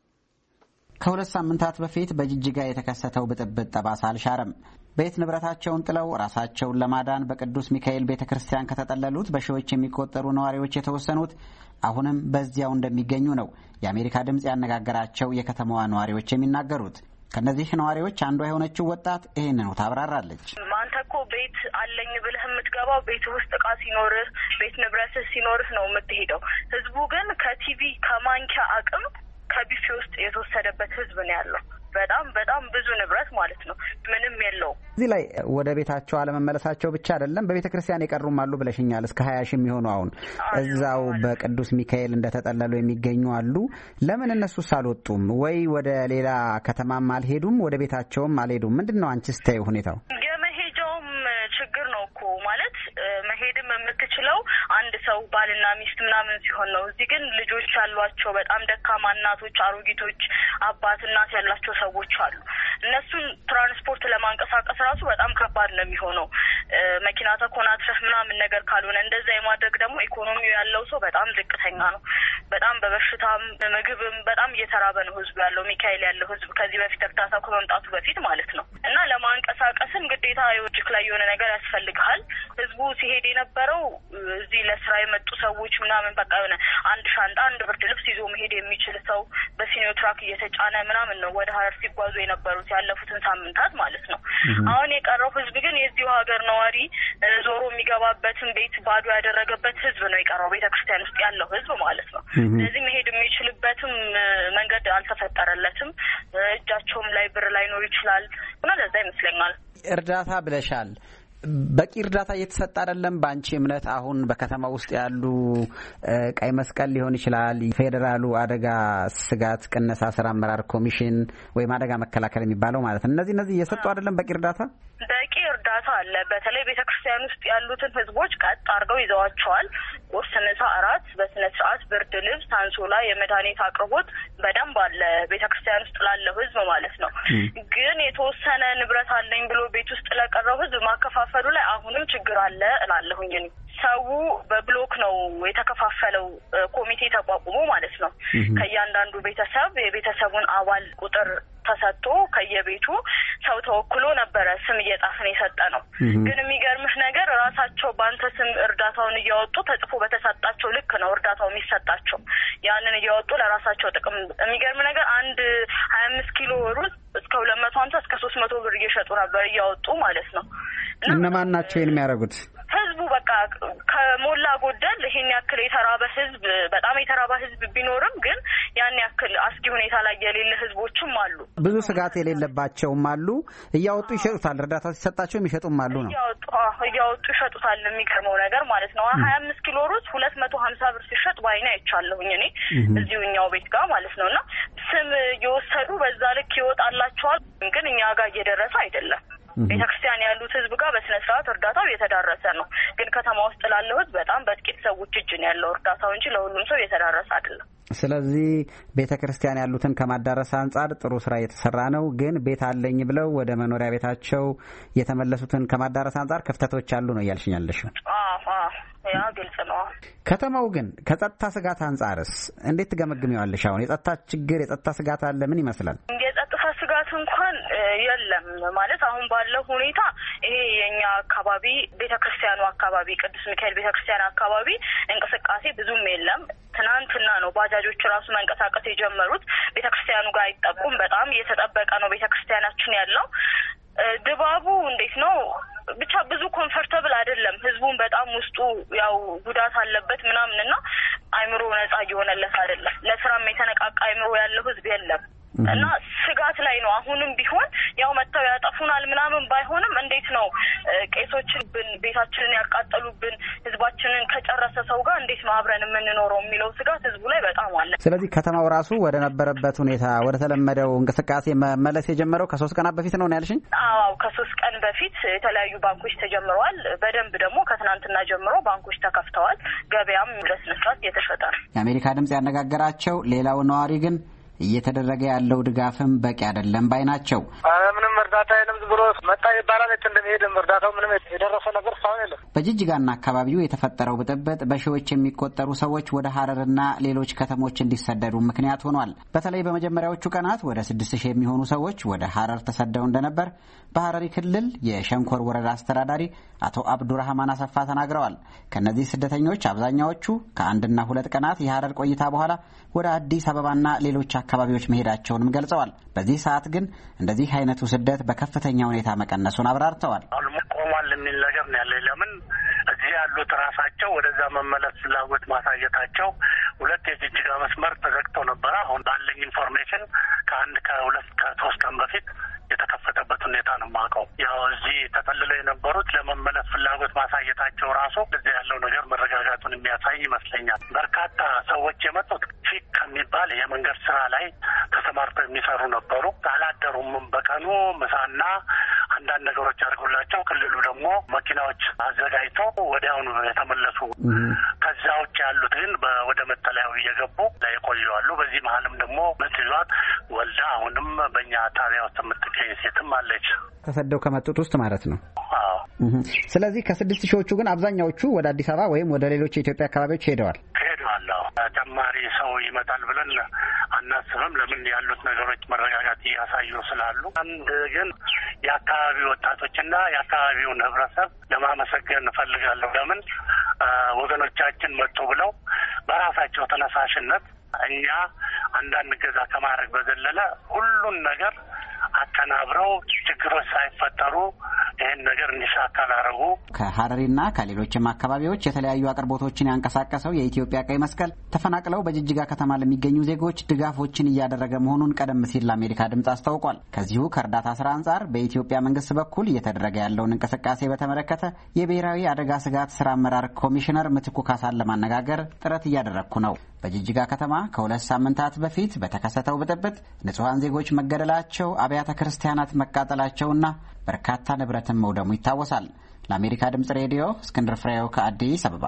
ከሁለት ሳምንታት በፊት በጂጂጋ የተከሰተው ብጥብጥ ጠባሳ አልሻረም። ቤት ንብረታቸውን ጥለው ራሳቸውን ለማዳን በቅዱስ ሚካኤል ቤተክርስቲያን ከተጠለሉት በሺዎች የሚቆጠሩ ነዋሪዎች የተወሰኑት አሁንም በዚያው እንደሚገኙ ነው የአሜሪካ ድምጽ ያነጋገራቸው የከተማዋ ነዋሪዎች የሚናገሩት። ከነዚህ ነዋሪዎች አንዷ የሆነችው ወጣት ይሄንን ታብራራለች። አንተ እኮ ቤት አለኝ ብለህ የምትገባው ቤት ውስጥ እቃ ሲኖርህ ቤት ንብረትህ ሲኖርህ ነው የምትሄደው። ህዝቡ ግን ከቲቪ ከማንኪያ አቅም ከቢፌ ውስጥ የተወሰደበት ህዝብ ነው ያለው። በጣም በጣም ብዙ ንብረት ማለት ነው፣ ምንም የለው። እዚህ ላይ ወደ ቤታቸው አለመመለሳቸው ብቻ አይደለም፣ በቤተ ክርስቲያን የቀሩም አሉ ብለሽኛል። እስከ ሀያ ሺህ የሚሆኑ አሁን እዛው በቅዱስ ሚካኤል እንደተጠለሉ የሚገኙ አሉ። ለምን እነሱስ አልወጡም ወይ? ወደ ሌላ ከተማም አልሄዱም? ወደ ቤታቸውም አልሄዱም? ምንድነው አንቺ ስታይ ሁኔታው? የመሄጃውም ችግር ነው እኮ ማለት መሄድም የምትችለው አንድ ሰው ባልና ሚስት ምናምን ሲሆን ነው። እዚህ ግን ልጆች ያሏቸው በጣም ደካማ እናቶች፣ አሮጊቶች፣ አባት እናት ያላቸው ሰዎች አሉ። እነሱን ትራንስፖርት ለማንቀሳቀስ ራሱ በጣም ከባድ ነው የሚሆነው። መኪና ተኮናትረህ ምናምን ነገር ካልሆነ እንደዛ የማድረግ ደግሞ ኢኮኖሚው ያለው ሰው በጣም ዝቅተኛ ነው። በጣም በበሽታም ምግብም በጣም እየተራበ ነው ህዝቡ ያለው። ሚካኤል ያለው ህዝብ ከዚህ በፊት እርዳታ ከመምጣቱ በፊት ማለት ነው። እና ለማንቀሳቀስም ግዴታ የውጭክ ላይ የሆነ ነገር ያስፈልግሃል። ህዝቡ ሲሄድ የነበረው እዚህ ለስራ የመጡ ሰዎች ምናምን በቃ የሆነ አንድ ሻንጣ አንድ ብርድ ልብስ ይዞ መሄድ የሚችል ሰው በሲኒዮ ትራክ እየተጫነ ምናምን ነው ወደ ሀረር ሲጓዙ የነበሩት ያለፉትን ሳምንታት ማለት ነው። አሁን የቀረው ህዝብ ግን የዚሁ ሀገር ነዋሪ ዞሮ የሚገባበትን ቤት ባዶ ያደረገበት ህዝብ ነው የቀረው፣ ቤተክርስቲያን ውስጥ ያለው ህዝብ ማለት ነው። ስለዚህ መሄድ የሚችልበትም መንገድ አልተፈጠረለትም። እጃቸውም ላይ ብር ላይኖር ይችላል እና ለዛ ይመስለኛል። እርዳታ ብለሻል። በቂ እርዳታ እየተሰጠ አይደለም። በአንቺ እምነት አሁን በከተማ ውስጥ ያሉ ቀይ መስቀል ሊሆን ይችላል፣ ፌዴራሉ አደጋ ስጋት ቅነሳ ስራ አመራር ኮሚሽን ወይም አደጋ መከላከል የሚባለው ማለት ነው፣ እነዚህ እነዚህ እየሰጡ አይደለም በቂ እርዳታ? በቂ እርዳታ አለ። በተለይ ቤተክርስቲያን ውስጥ ያሉትን ህዝቦች ቀጥ አድርገው ይዘዋቸዋል። ቁርስ፣ ምሳ፣ እራት በስነ ስርዓት፣ ብርድ ልብስ፣ አንሶላ፣ የመድኃኒት አቅርቦት በደንብ አለ ቤተክርስቲያን ውስጥ ላለው ህዝብ ማለት ነው። ግን የተወሰነ ንብረት አለኝ ብሎ ቤት ውስጥ ለቀረው ህዝብ ማከፋፈሉ ላይ አሁንም ችግር አለ እላለሁኝ። ሰው በብሎክ ነው የተከፋፈለው፣ ኮሚቴ ተቋቁሞ ማለት ነው። ከእያንዳንዱ ቤተሰብ የቤተሰቡን አባል ቁጥር ተሰጥቶ ከየቤቱ ሰው ተወክሎ ነበረ ስም እየጻፈን የሰጠ ነው። ግን የሚገርምሽ ነገር ራሳቸው በአንተ ስም እርዳታውን እያወጡ ተጽፎ በተሰጣቸው ልክ ነው እርዳታው የሚሰጣቸው። ያንን እያወጡ ለራሳቸው ጥቅም። የሚገርም ነገር አንድ ሀያ አምስት ኪሎ ሩዝ እስከ ሁለት መቶ ሀምሳ እስከ ሶስት መቶ ብር እየሸጡ ነበር እያወጡ ማለት ነው። እነማን ናቸው ይሄን የሚያደርጉት? ህዝቡ በቃ ከሞላ ጎደል ይሄን ያክል የተራበ ህዝብ፣ በጣም የተራበ ህዝብ ቢኖርም ግን ያን ያክል አስጊ ሁኔታ ላይ የሌለ ህዝቦችም አሉ። ብዙ ስጋት የሌለባቸውም አሉ። እያወጡ ይሸጡታል። እርዳታ ሲሰጣቸው የሚሸጡም አሉ ነው። እያወጡ እያወጡ ይሸጡታል። የሚገርመው ነገር ማለት ነው ሀያ አምስት ኪሎ ሩዝ ሁለት መቶ ሀምሳ ብር ሲሸጥ ባይኔ አይቻለሁኝ እኔ እዚሁኛው ቤት ጋር ማለት ነውና ስም እየወሰዱ በዛ ልክ ይወጣላቸዋል። ግን እኛ ጋር እየደረሰ አይደለም። ቤተክርስቲያን ያሉት ህዝብ ጋር በስነ ስርዓት እርዳታው እየተዳረሰ ነው። ግን ከተማ ውስጥ ላለው ህዝብ በጣም በጥቂት ሰዎች እጅ ነው ያለው እርዳታው እንጂ ለሁሉም ሰው እየተዳረሰ አይደለም። ስለዚህ ቤተክርስቲያን ያሉትን ከማዳረስ አንጻር ጥሩ ስራ እየተሰራ ነው። ግን ቤት አለኝ ብለው ወደ መኖሪያ ቤታቸው የተመለሱትን ከማዳረስ አንጻር ክፍተቶች አሉ ነው እያልሽኛለሽ? አዎ ያ ግልጽ ነው። ከተማው ግን ከጸጥታ ስጋት አንጻርስ እንዴት ትገመግሚዋለሽ? አሁን የጸጥታ ችግር የጸጥታ ስጋት አለ ምን ይመስላል? የጸጥታ ስጋት እንኳን የለም ማለት አሁን ባለው ሁኔታ ይሄ የኛ አካባቢ ቤተክርስቲያኑ አካባቢ ቅዱስ ሚካኤል ቤተክርስቲያን አካባቢ እንቅስቃሴ ብዙም የለም። ትናንትና ነው ባጃጆች ራሱ መንቀሳቀስ የጀመሩት። ቤተክርስቲያኑ ጋር አይጠቁም። በጣም እየተጠበቀ ነው ቤተክርስቲያናችን ያለው። ድባቡ እንዴት ነው? ብቻ ብዙ ኮምፎርታብል አይደለም። ህዝቡን በጣም ውስጡ ያው ጉዳት አለበት ምናምንና አይምሮ ነጻ እየሆነለት አይደለም። ለስራም የተነቃቃ አይምሮ ያለው ህዝብ የለም እና ስጋት ላይ ነው። አሁንም ቢሆን ያው መተው ያጠፉናል ምናምን ባይሆንም እንዴት ነው ቄሶችን ቤታችንን ያቃጠሉብን ህዝባችንን ከጨረሰ ሰው ጋር እንዴት ነው አብረን የምንኖረው የሚለው ስጋት ህዝቡ ላይ በጣም አለ። ስለዚህ ከተማው ራሱ ወደ ነበረበት ሁኔታ ወደ ተለመደው እንቅስቃሴ መመለስ የጀመረው ከሶስት ቀናት በፊት ነው ያልሽኝ? አዎ ከሶስት ቀን በፊት የተለያዩ ባንኮች ተጀምረዋል። በደንብ ደግሞ ከትናንትና ጀምሮ ባንኮች ተከፍተዋል። ገበያም ለስነስርዓት እየተሸጠ ነው። የአሜሪካ ድምጽ ያነጋገራቸው ሌላው ነዋሪ ግን እየተደረገ ያለው ድጋፍም በቂ አይደለም ባይ ናቸው። ምንም እርዳታ የለም፣ ዝም ብሎ መጣ ይባላል። እት እንደሚሄድም እርዳታው ምንም የደረሰ ነገር ሳይሆን የለም። በጅጅጋና አካባቢው የተፈጠረው ብጥብጥ በሺዎች የሚቆጠሩ ሰዎች ወደ ሐረርና ሌሎች ከተሞች እንዲሰደዱ ምክንያት ሆኗል። በተለይ በመጀመሪያዎቹ ቀናት ወደ ስድስት ሺህ የሚሆኑ ሰዎች ወደ ሐረር ተሰደው እንደነበር በሐረሪ ክልል የሸንኮር ወረዳ አስተዳዳሪ አቶ አብዱራህማን አሰፋ ተናግረዋል። ከነዚህ ስደተኞች አብዛኛዎቹ ከአንድና ሁለት ቀናት የሐረር ቆይታ በኋላ ወደ አዲስ አበባና ሌሎች አካባቢዎች መሄዳቸውንም ገልጸዋል። በዚህ ሰዓት ግን እንደዚህ አይነቱ ስደት በከፍተኛ ሁኔታ መቀነሱን አብራርተዋል። ቆሟል የሚል ነገር ነው ያለ። ለምን እዚህ ያሉት ራሳቸው ወደዛ መመለስ ፍላጎት ማሳየታቸው። ሁለት የጅጅጋ መስመር ተዘግቶ ነበር። አሁን ባለኝ ኢንፎርሜሽን ከአንድ ከሁለት ከሶስት ቀን በፊት የተከፈተበት ሁኔታ ነው የማውቀው። ያው እዚህ ተጠልለው የነበሩት ለመመለስ ፍላጎት ማሳየታቸው ራሱ እዚህ ያለው ነገር መረጋጋቱን የሚያሳይ ይመስለኛል። በርካታ ሰዎች የመጡት ፊክ ከሚባል የመንገድ ስራ ላይ ተሰማርተው የሚሰሩ ነበሩ። አላደሩም። በቀኑ ምሳና አንዳንድ ነገሮች አድርጎላቸው ክልሉ ደግሞ መኪናዎች አዘጋጅቶ ወዲያውኑ የተመለሱ። ከዛ ውጭ ያሉት ግን ወደ መጠለያው እየገቡ ላይ ቆየዋሉ። በዚህ መሀልም ደግሞ ምትሏት ወልዳ አሁንም በእኛ ጣቢያ ውስጥ የምትገኝ ሴትም አለች። ተሰደው ከመጡት ውስጥ ማለት ነው። አዎ። ስለዚህ ከስድስት ሺዎቹ ግን አብዛኛዎቹ ወደ አዲስ አበባ ወይም ወደ ሌሎች የኢትዮጵያ አካባቢዎች ሄደዋል ሄደዋል። ተጨማሪ ሰው ይመጣል ብለን አናስብም። ለምን ያሉት ነገሮች መረጋጋት እያሳዩ ስላሉ። አንድ ግን የአካባቢ ወጣቶችና የአካባቢውን ህብረተሰብ ለማመሰገን እፈልጋለሁ። ለምን ወገኖቻችን መጡ ብለው በራሳቸው ተነሳሽነት እኛ አንዳንድ ገዛ ከማድረግ በዘለለ ሁሉን ነገር አቀናብረው ችግሮች ሳይፈጠሩ ይህን ነገር እንዲሳካ ላደረጉ ከሐረሪና ከሌሎችም አካባቢዎች የተለያዩ አቅርቦቶችን ያንቀሳቀሰው የኢትዮጵያ ቀይ መስቀል ተፈናቅለው በጅጅጋ ከተማ ለሚገኙ ዜጎች ድጋፎችን እያደረገ መሆኑን ቀደም ሲል ለአሜሪካ ድምጽ አስታውቋል። ከዚሁ ከእርዳታ ስራ አንጻር በኢትዮጵያ መንግስት በኩል እየተደረገ ያለውን እንቅስቃሴ በተመለከተ የብሔራዊ አደጋ ስጋት ስራ አመራር ኮሚሽነር ምትኩ ካሳን ለማነጋገር ጥረት እያደረግኩ ነው። በጅጅጋ ከተማ ከሁለት ሳምንታት በፊት በተከሰተው ብጥብጥ ንጹሐን ዜጎች መገደላቸው፣ አብያተ ክርስቲያናት መቃጠላቸውና በርካታ ንብረትን መውደሙ ይታወሳል። ለአሜሪካ ድምጽ ሬዲዮ እስክንድር ፍሬው ከአዲስ አበባ።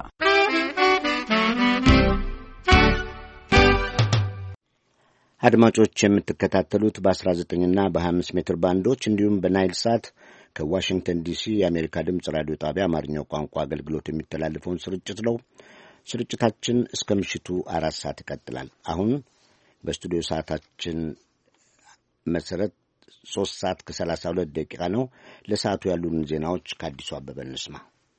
አድማጮች የምትከታተሉት በአስራ ዘጠኝና በሀያ አምስት ሜትር ባንዶች እንዲሁም በናይል ሳት ከዋሽንግተን ዲሲ የአሜሪካ ድምጽ ራዲዮ ጣቢያ አማርኛው ቋንቋ አገልግሎት የሚተላለፈውን ስርጭት ነው። ስርጭታችን እስከ ምሽቱ አራት ሰዓት ይቀጥላል። አሁን በስቱዲዮ ሰዓታችን መሰረት ሶስት ሰዓት ከሰላሳ ሁለት ደቂቃ ነው። ለሰዓቱ ያሉን ዜናዎች ከአዲሱ አበበ እንስማ።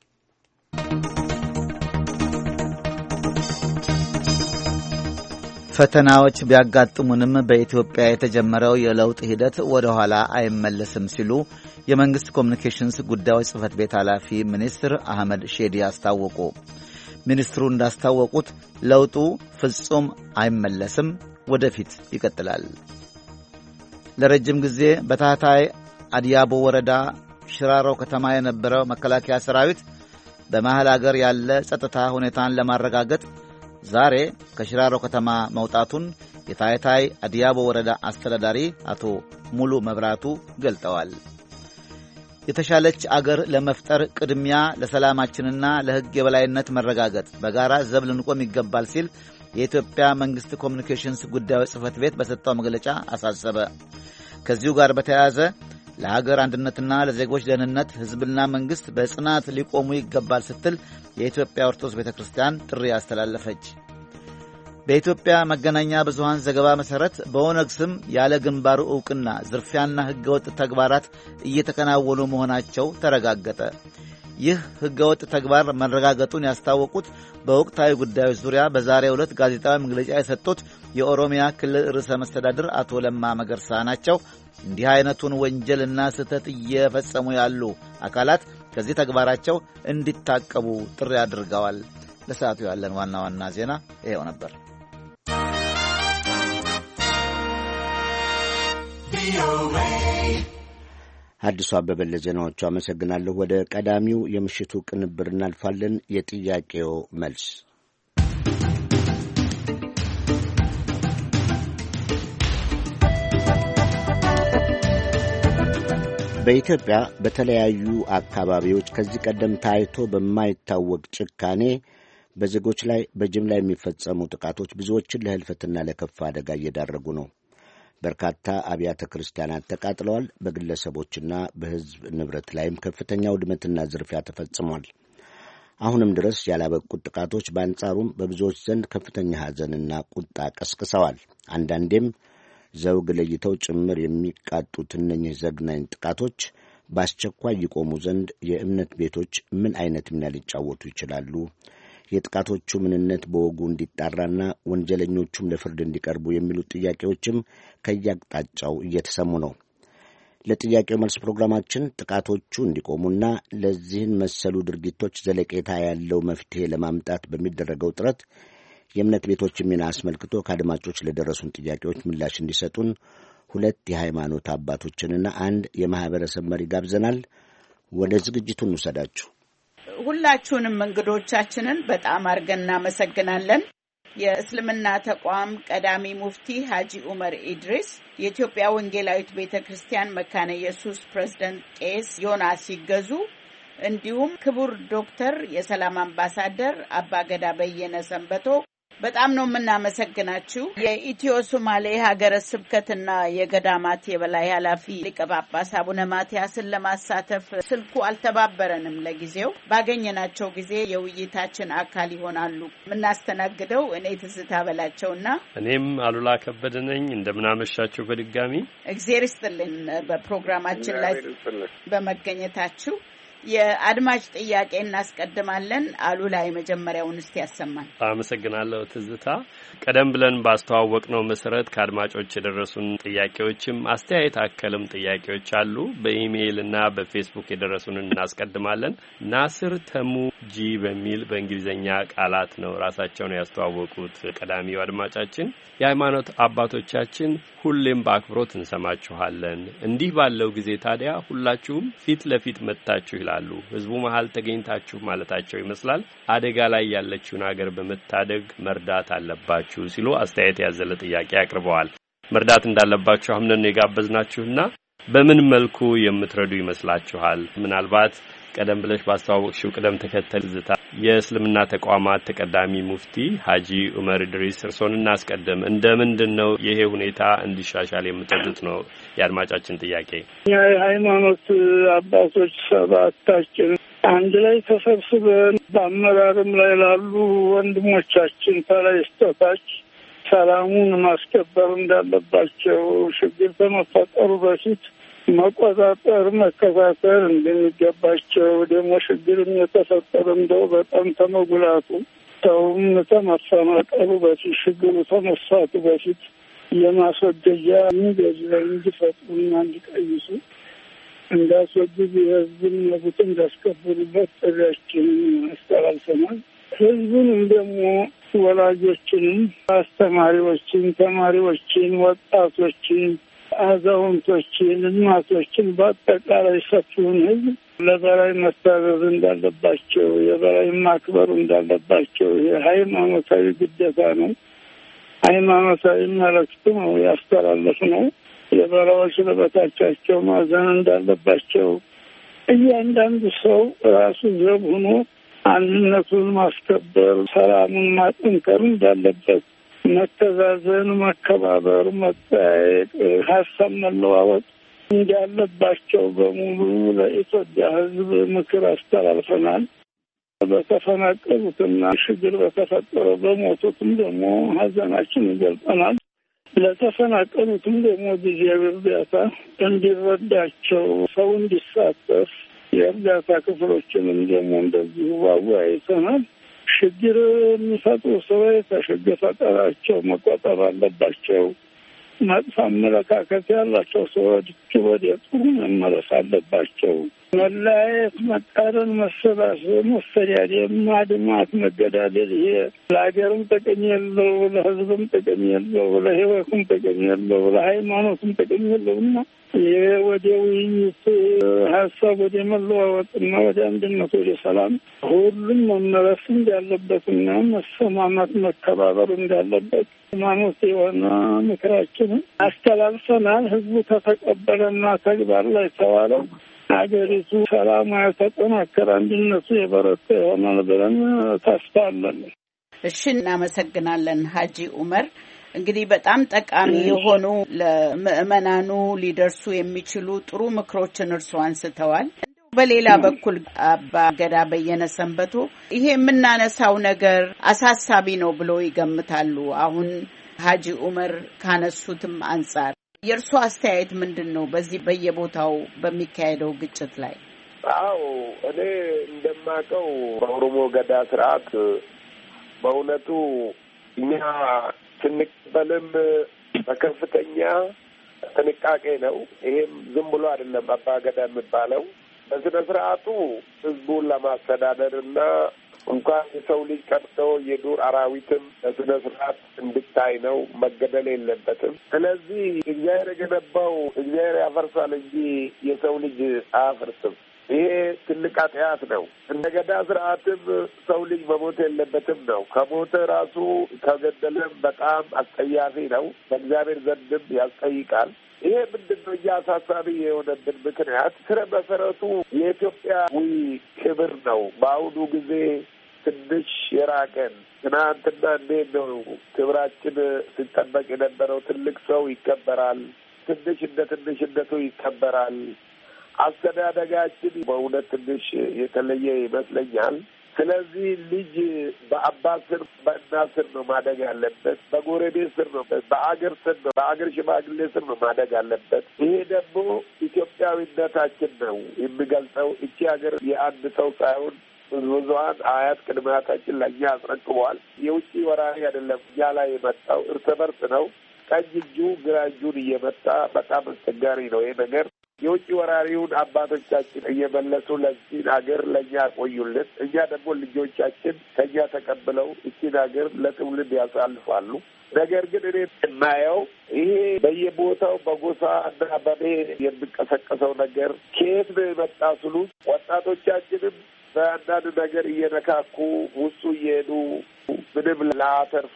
ፈተናዎች ቢያጋጥሙንም በኢትዮጵያ የተጀመረው የለውጥ ሂደት ወደ ኋላ አይመለስም ሲሉ የመንግስት ኮሚኒኬሽንስ ጉዳዮች ጽህፈት ቤት ኃላፊ ሚኒስትር አህመድ ሼዲ አስታወቁ። ሚኒስትሩ እንዳስታወቁት ለውጡ ፍጹም አይመለስም፣ ወደፊት ይቀጥላል። ለረጅም ጊዜ በታህታይ አዲያቦ ወረዳ ሽራሮ ከተማ የነበረው መከላከያ ሰራዊት በመሃል አገር ያለ ጸጥታ ሁኔታን ለማረጋገጥ ዛሬ ከሽራሮ ከተማ መውጣቱን የታህታይ አዲያቦ ወረዳ አስተዳዳሪ አቶ ሙሉ መብራቱ ገልጠዋል። የተሻለች አገር ለመፍጠር ቅድሚያ ለሰላማችንና ለሕግ የበላይነት መረጋገጥ በጋራ ዘብ ልንቆም ይገባል ሲል የኢትዮጵያ መንግስት ኮሚኒኬሽንስ ጉዳዮች ጽህፈት ቤት በሰጠው መግለጫ አሳሰበ። ከዚሁ ጋር በተያያዘ ለሀገር አንድነትና ለዜጎች ደህንነት ሕዝብና መንግስት በጽናት ሊቆሙ ይገባል ስትል የኢትዮጵያ ኦርቶዶክስ ቤተክርስቲያን ጥሪ አስተላለፈች። በኢትዮጵያ መገናኛ ብዙሃን ዘገባ መሰረት በኦነግ ስም ያለ ግንባሩ ዕውቅና ዝርፊያና ህገወጥ ተግባራት እየተከናወኑ መሆናቸው ተረጋገጠ። ይህ ህገወጥ ተግባር መረጋገጡን ያስታወቁት በወቅታዊ ጉዳዮች ዙሪያ በዛሬው ዕለት ጋዜጣዊ መግለጫ የሰጡት የኦሮሚያ ክልል ርዕሰ መስተዳድር አቶ ለማ መገርሳ ናቸው። እንዲህ አይነቱን ወንጀልና ስህተት እየፈጸሙ ያሉ አካላት ከዚህ ተግባራቸው እንዲታቀቡ ጥሪ አድርገዋል። ለሰዓቱ ያለን ዋና ዋና ዜና ይሄው ነበር። አዲሱ አበበ ለዜናዎቹ አመሰግናለሁ። ወደ ቀዳሚው የምሽቱ ቅንብር እናልፋለን። የጥያቄው መልስ በኢትዮጵያ በተለያዩ አካባቢዎች ከዚህ ቀደም ታይቶ በማይታወቅ ጭካኔ በዜጎች ላይ በጅምላ የሚፈጸሙ ጥቃቶች ብዙዎችን ለህልፈትና ለከፋ አደጋ እየዳረጉ ነው። በርካታ አብያተ ክርስቲያናት ተቃጥለዋል። በግለሰቦችና በሕዝብ ንብረት ላይም ከፍተኛ ውድመትና ዝርፊያ ተፈጽሟል። አሁንም ድረስ ያላበቁት ጥቃቶች በአንጻሩም በብዙዎች ዘንድ ከፍተኛ ሐዘንና ቁጣ ቀስቅሰዋል። አንዳንዴም ዘውግ ለይተው ጭምር የሚቃጡት እነኚህ ዘግናኝ ጥቃቶች በአስቸኳይ ይቆሙ ዘንድ የእምነት ቤቶች ምን አይነት ሚና ሊጫወቱ ይችላሉ? የጥቃቶቹ ምንነት በወጉ እንዲጣራና ወንጀለኞቹም ለፍርድ እንዲቀርቡ የሚሉት ጥያቄዎችም ከየአቅጣጫው እየተሰሙ ነው። ለጥያቄው መልስ ፕሮግራማችን ጥቃቶቹ እንዲቆሙና ለዚህን መሰሉ ድርጊቶች ዘለቄታ ያለው መፍትሄ ለማምጣት በሚደረገው ጥረት የእምነት ቤቶች ሚና አስመልክቶ ከአድማጮች ለደረሱን ጥያቄዎች ምላሽ እንዲሰጡን ሁለት የሃይማኖት አባቶችንና አንድ የማህበረሰብ መሪ ጋብዘናል። ወደ ዝግጅቱ እንውሰዳችሁ። ሁላችሁንም እንግዶቻችንን በጣም አድርገን እናመሰግናለን። የእስልምና ተቋም ቀዳሚ ሙፍቲ ሀጂ ዑመር ኢድሪስ፣ የኢትዮጵያ ወንጌላዊት ቤተክርስቲያን መካነ ኢየሱስ ፕሬዝዳንት ቄስ ዮናስ ይገዙ፣ እንዲሁም ክቡር ዶክተር የሰላም አምባሳደር አባገዳ በየነ ሰንበቶ በጣም ነው የምናመሰግናችሁ። የኢትዮ ሶማሌ ሀገረ ስብከትና የገዳማት የበላይ ኃላፊ ሊቀ ጳጳስ አቡነ ማትያስን ለማሳተፍ ስልኩ አልተባበረንም። ለጊዜው ባገኘናቸው ጊዜ የውይይታችን አካል ይሆናሉ። የምናስተናግደው እኔ ትዝታ በላቸውና እኔም አሉላ ከበደ ነኝ። እንደምናመሻችሁ በድጋሚ እግዚአብሔር ይስጥልን በፕሮግራማችን ላይ በመገኘታችሁ። የአድማጭ ጥያቄ እናስቀድማለን። አሉላ የመጀመሪያውን እስቲ ያሰማን። አመሰግናለሁ ትዝታ። ቀደም ብለን ባስተዋወቅነው መሰረት ከአድማጮች የደረሱን ጥያቄዎችም አስተያየት አከልም ጥያቄዎች አሉ። በኢሜይልና በፌስቡክ የደረሱንን እናስቀድማለን። ናስር ተሙ ጂ በሚል በእንግሊዝኛ ቃላት ነው ራሳቸውን ያስተዋወቁት ቀዳሚው አድማጫችን። የሃይማኖት አባቶቻችን ሁሌም በአክብሮት እንሰማችኋለን። እንዲህ ባለው ጊዜ ታዲያ ሁላችሁም ፊት ለፊት መጥታችሁ ይላሉ። ህዝቡ መሃል ተገኝታችሁ ማለታቸው ይመስላል። አደጋ ላይ ያለችውን ሀገር በመታደግ መርዳት አለባችሁ ሲሉ አስተያየት ያዘለ ጥያቄ አቅርበዋል። መርዳት እንዳለባችሁ አምነን የጋበዝናችሁና በምን መልኩ የምትረዱ ይመስላችኋል? ምናልባት ቀደም ብለሽ ባስተዋወቅሽው ቅደም ተከተል ዝታ የእስልምና ተቋማት ተቀዳሚ ሙፍቲ ሀጂ ዑመር ኢድሪስ እርሶን እናስቀድም። እንደምንድን ነው ይሄ ሁኔታ እንዲሻሻል የምትጠዱት ነው የአድማጫችን ጥያቄ። የሃይማኖት አባቶች ሰባታችን አንድ ላይ ተሰብስበን በአመራርም ላይ ላሉ ወንድሞቻችን ተለይስተታች ሰላሙን ማስከበር እንዳለባቸው፣ ችግር ከመፈጠሩ በፊት መቆጣጠር መከታተል እንደሚገባቸው፣ ደግሞ ችግርም የተፈጠረ እንደው በጣም ተመጉላቱ ሰውም ተመፈናቀሉ በፊት ችግሩ ተመሳቱ በፊት የማስወገጃ መንገድ ላይ እንዲፈጥሩና እንዲቀይሱ እንዳስወግዱ የህዝብን መብት እንዳስከብሩበት ጥሪያችን አስተላልፈናል። ህዝቡንም ደግሞ ወላጆችንም፣ አስተማሪዎችን፣ ተማሪዎችን፣ ወጣቶችን፣ አዛውንቶችን፣ እናቶችን በአጠቃላይ ሰፊውን ህዝብ ለበላይ መታዘዝ እንዳለባቸው፣ የበላይ ማክበር እንዳለባቸው የሃይማኖታዊ ግዴታ ነው። ሃይማኖታዊ መልእክቱ ነው ያስተላለፍ ነው። የበላዮች ለበታቻቸው ማዘን እንዳለባቸው፣ እያንዳንዱ ሰው ራሱ ዘብ ሆኖ አንድነቱን ማስከበር፣ ሰላሙን ማጠንከር እንዳለበት፣ መተዛዘን፣ መከባበር፣ መጠያየቅ፣ ሀሳብ መለዋወጥ እንዳለባቸው በሙሉ ለኢትዮጵያ ህዝብ ምክር አስተላልፈናል። በተፈናቀሉትና ችግር በተፈጠረው በሞቱትም ደግሞ ሀዘናችን ይገልጸናል። ለተፈናቀሉትም ደግሞ ጊዜያዊ እርዳታ እንዲረዳቸው ሰው እንዲሳተፍ የእርዳታ ክፍሎችንም ደግሞ እንደዚሁ አወያይተናል። ችግር የሚፈጥሩ ሰዎች ከችግር ፈጠራቸው መቆጠብ አለባቸው። መጥፎ አመለካከት ያላቸው ሰዎች ወደ ጥሩ መመለስ አለባቸው። መለያየት፣ መቃረን፣ መሰባሰብ፣ መሰዳደብ፣ ማድማት፣ መገዳደል ይሄ ለሀገርም ጥቅም የለው፣ ለሕዝብም ጥቅም የለው፣ ለሕይወቱም ጥቅም የለው፣ ለሃይማኖቱም ጥቅም የለውና ይሄ ወደ ውይይት ሀሳብ ወደ መለዋወጥና ወደ አንድነት ወደ ሰላም ሁሉም መመለስ እንዳለበትና መሰማማት መተባበር እንዳለበት ሃይማኖት የሆነ ምክራችንን አስተላልፈናል። ህዝቡ ተተቀበለና ተግባር ላይ ተዋለው። ሀገሪቱ ሰላም የተጠናከረ አንድነቱ የበረታ ይሆናል ብለን ተስፋ አለን። እሺ፣ እናመሰግናለን ሀጂ ኡመር። እንግዲህ በጣም ጠቃሚ የሆኑ ለምእመናኑ ሊደርሱ የሚችሉ ጥሩ ምክሮችን እርሱ አንስተዋል። በሌላ በኩል አባ ገዳ በየነ ሰንበቶ ይሄ የምናነሳው ነገር አሳሳቢ ነው ብሎ ይገምታሉ? አሁን ሀጂ ኡመር ካነሱትም አንጻር የእርሱ አስተያየት ምንድን ነው በዚህ በየቦታው በሚካሄደው ግጭት ላይ? አዎ እኔ እንደማውቀው በኦሮሞ ገዳ ስርዓት በእውነቱ እኛ ስንቀበልም በከፍተኛ ጥንቃቄ ነው። ይሄም ዝም ብሎ አይደለም አባ ገዳ የሚባለው። በስነ ስርዓቱ ህዝቡን ለማስተዳደር እና እንኳን የሰው ልጅ ቀርቶ የዱር አራዊትም በስነ ስርዓት እንድታይ ነው። መገደል የለበትም። ስለዚህ እግዚአብሔር የገነባው እግዚአብሔር ያፈርሳል እንጂ የሰው ልጅ አያፈርስም። ይሄ ትልቅ ኃጢአት ነው። እንደ ገዳ ስርዓትም ሰው ልጅ መሞት የለበትም ነው። ከሞተ ራሱ ከገደለም በጣም አስጠያፊ ነው። በእግዚአብሔር ዘንድም ያስጠይቃል። ይሄ ምንድን ነው አሳሳቢ የሆነብን ምክንያት ስረ መሰረቱ የኢትዮጵያዊ ክብር ነው። በአሁኑ ጊዜ ትንሽ የራቀን ትናንትና እንዴት ነው ክብራችን ሲጠበቅ የነበረው? ትልቅ ሰው ይከበራል፣ ትንሽ እንደ ትንሽነቱ ይከበራል። አስተዳደጋችን በእውነት ትንሽ የተለየ ይመስለኛል። ስለዚህ ልጅ በአባት ስር በእናት ስር ነው ማደግ ያለበት፣ በጎረቤት ስር ነው፣ በአገር ስር ነው፣ በአገር ሽማግሌ ስር ነው ማደግ ያለበት። ይሄ ደግሞ ኢትዮጵያዊነታችን ነው የሚገልጸው። እቺ ሀገር የአንድ ሰው ሳይሆን ብዙሀን አያት ቅድመ አያታችን ለእኛ አስረክበዋል። የውጭ ወራሪ አይደለም እኛ ላይ የመጣው እርስ በርስ ነው። ቀኝ እጁ ግራ እጁን እየመጣ በጣም አስቸጋሪ ነው ይሄ ነገር። የውጭ ወራሪውን አባቶቻችን እየመለሱ ለዚህን ሀገር ለእኛ ቆዩልን። እኛ ደግሞ ልጆቻችን ከእኛ ተቀብለው እቺን ሀገር ለትውልድ ያሳልፋሉ። ነገር ግን እኔ የማየው ይሄ በየቦታው በጎሳ እና በብሔር የሚቀሰቀሰው ነገር ከየት ነው የመጣ ስሉ ወጣቶቻችንም በአንዳንድ ነገር እየነካኩ ውስጡ እየሄዱ ምንም ላተርፉ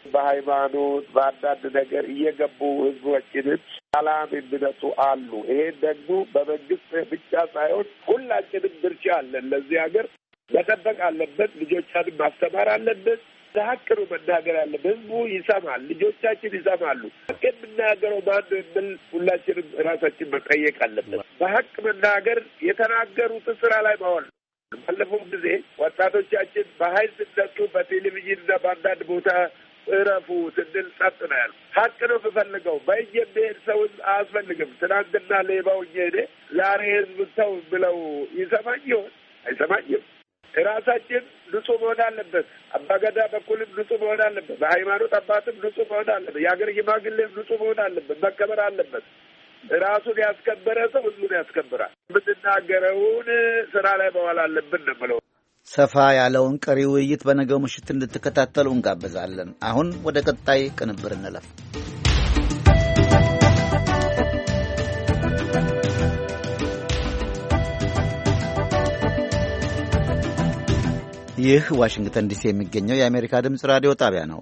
በሃይማኖት በአንዳንድ ነገር እየገቡ ህዝቦችንን ሰላም የሚነሱ አሉ። ይሄን ደግሞ በመንግስት ብቻ ሳይሆን ሁላችንም ድርሻ አለን። ለዚህ ሀገር መጠበቅ አለበት። ልጆቻችን ማስተማር አለበት። ሀቅ ነው መናገር ያለበት። ህዝቡ ይሰማል፣ ልጆቻችን ይሰማሉ። ሀቅ የምናገረው ማን የሚል ሁላችንም ራሳችን መጠየቅ አለበት። በሀቅ መናገር የተናገሩትን ስራ ላይ ማዋል። ባለፈው ጊዜ ወጣቶቻችን በሀይል ሲነሱ በቴሌቪዥን እና በአንዳንድ ቦታ እረፉ ስንል ጸጥ ነው ያሉ። ሀቅ ነው የምፈልገው። በእጄ ብሄድ ሰው አያስፈልግም። ትናንትና ሌባው እየሄደ ዛሬ ህዝብ ሰው ብለው ይሰማኝ ይሆን? አይሰማኝም። ራሳችን ንጹህ መሆን አለበት። አባገዳ በኩልም ንጹህ መሆን አለበት። በሃይማኖት አባትም ንጹህ መሆን አለበት። የሀገር ሽማግሌም ንጹህ መሆን አለበት። መከበር አለበት። ራሱን ያስከበረ ሰው ህዝቡን ያስከብራል። የምንናገረውን ስራ ላይ መዋል አለብን ነው የምለው። ሰፋ ያለውን ቀሪ ውይይት በነገው ምሽት እንድትከታተሉ እንጋብዛለን። አሁን ወደ ቀጣይ ቅንብር እንለፍ። ይህ ዋሽንግተን ዲሲ የሚገኘው የአሜሪካ ድምፅ ራዲዮ ጣቢያ ነው።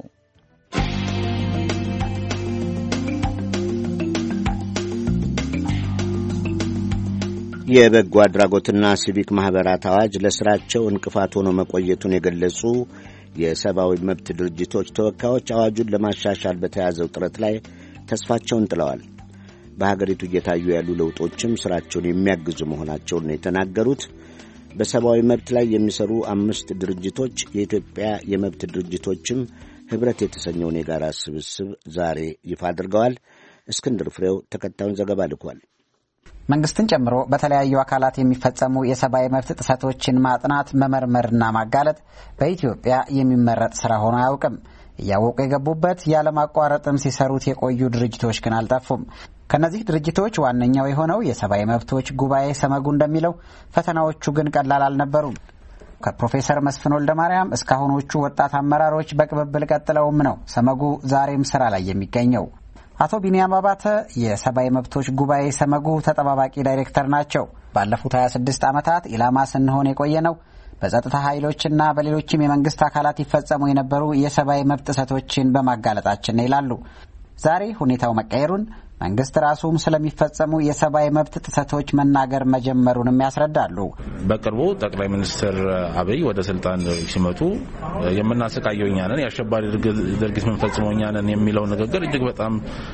የበጎ አድራጎትና ሲቪክ ማኅበራት አዋጅ ለሥራቸው እንቅፋት ሆኖ መቆየቱን የገለጹ የሰብአዊ መብት ድርጅቶች ተወካዮች አዋጁን ለማሻሻል በተያዘው ጥረት ላይ ተስፋቸውን ጥለዋል። በሀገሪቱ እየታዩ ያሉ ለውጦችም ሥራቸውን የሚያግዙ መሆናቸውን ነው የተናገሩት። በሰብአዊ መብት ላይ የሚሰሩ አምስት ድርጅቶች የኢትዮጵያ የመብት ድርጅቶችም ኅብረት የተሰኘውን የጋራ ስብስብ ዛሬ ይፋ አድርገዋል። እስክንድር ፍሬው ተከታዩን ዘገባ ልኳል። መንግስትን ጨምሮ በተለያዩ አካላት የሚፈጸሙ የሰብአዊ መብት ጥሰቶችን ማጥናት፣ መመርመርና ማጋለጥ በኢትዮጵያ የሚመረጥ ስራ ሆኖ አያውቅም። እያወቁ የገቡበት ያለማቋረጥም ሲሰሩት የቆዩ ድርጅቶች ግን አልጠፉም። ከነዚህ ድርጅቶች ዋነኛው የሆነው የሰብአዊ መብቶች ጉባኤ ሰመጉ እንደሚለው ፈተናዎቹ ግን ቀላል አልነበሩም። ከፕሮፌሰር መስፍን ወልደማርያም እስካሁኖቹ ወጣት አመራሮች በቅብብል ቀጥለውም ነው ሰመጉ ዛሬም ስራ ላይ የሚገኘው። አቶ ቢኒያም አባተ የሰብአዊ መብቶች ጉባኤ ሰመጉ ተጠባባቂ ዳይሬክተር ናቸው። ባለፉት ሀያ ስድስት ዓመታት ኢላማ ስንሆን የቆየ ነው በጸጥታ ኃይሎችና በሌሎችም የመንግስት አካላት ይፈጸሙ የነበሩ የሰብአዊ መብት ጥሰቶችን በማጋለጣችን ነው ይላሉ። ዛሬ ሁኔታው መቀየሩን መንግስት ራሱም ስለሚፈጸሙ የሰብአዊ መብት ጥሰቶች መናገር መጀመሩንም ያስረዳሉ። በቅርቡ ጠቅላይ ሚኒስትር አብይ ወደ ስልጣን ሲመጡ የምናሰቃየው እኛ ነን፣ የአሸባሪ ድርጊት የምንፈጽመው እኛ ነን የሚለው ንግግር እጅግ በጣም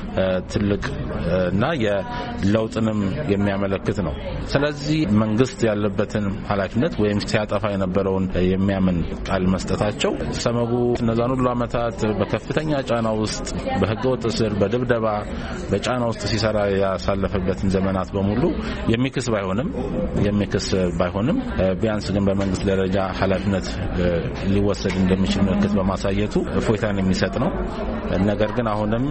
ትልቅ እና የለውጥንም የሚያመለክት ነው። ስለዚህ መንግስት ያለበትን ኃላፊነት ወይም ሲያጠፋ የነበረውን የሚያምን ቃል መስጠታቸው ሰመጉ እነዛን ሁሉ ዓመታት በከፍተኛ ጫና ውስጥ በህገወጥ እስር፣ በድብደባ በጫና ውስጥ ሲሰራ ያሳለፈበትን ዘመናት በሙሉ የሚክስ ባይሆንም የሚክስ ባይሆንም ቢያንስ ግን በመንግስት ደረጃ ኃላፊነት ሊወሰድ እንደሚችል ምልክት በማሳየቱ እፎይታን የሚሰጥ ነው። ነገር ግን አሁንም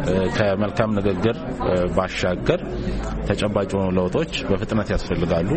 ከመልካም ንግግር ባሻገር ተጨባጭ የሆኑ ለውጦች በፍጥነት ያስፈልጋሉ።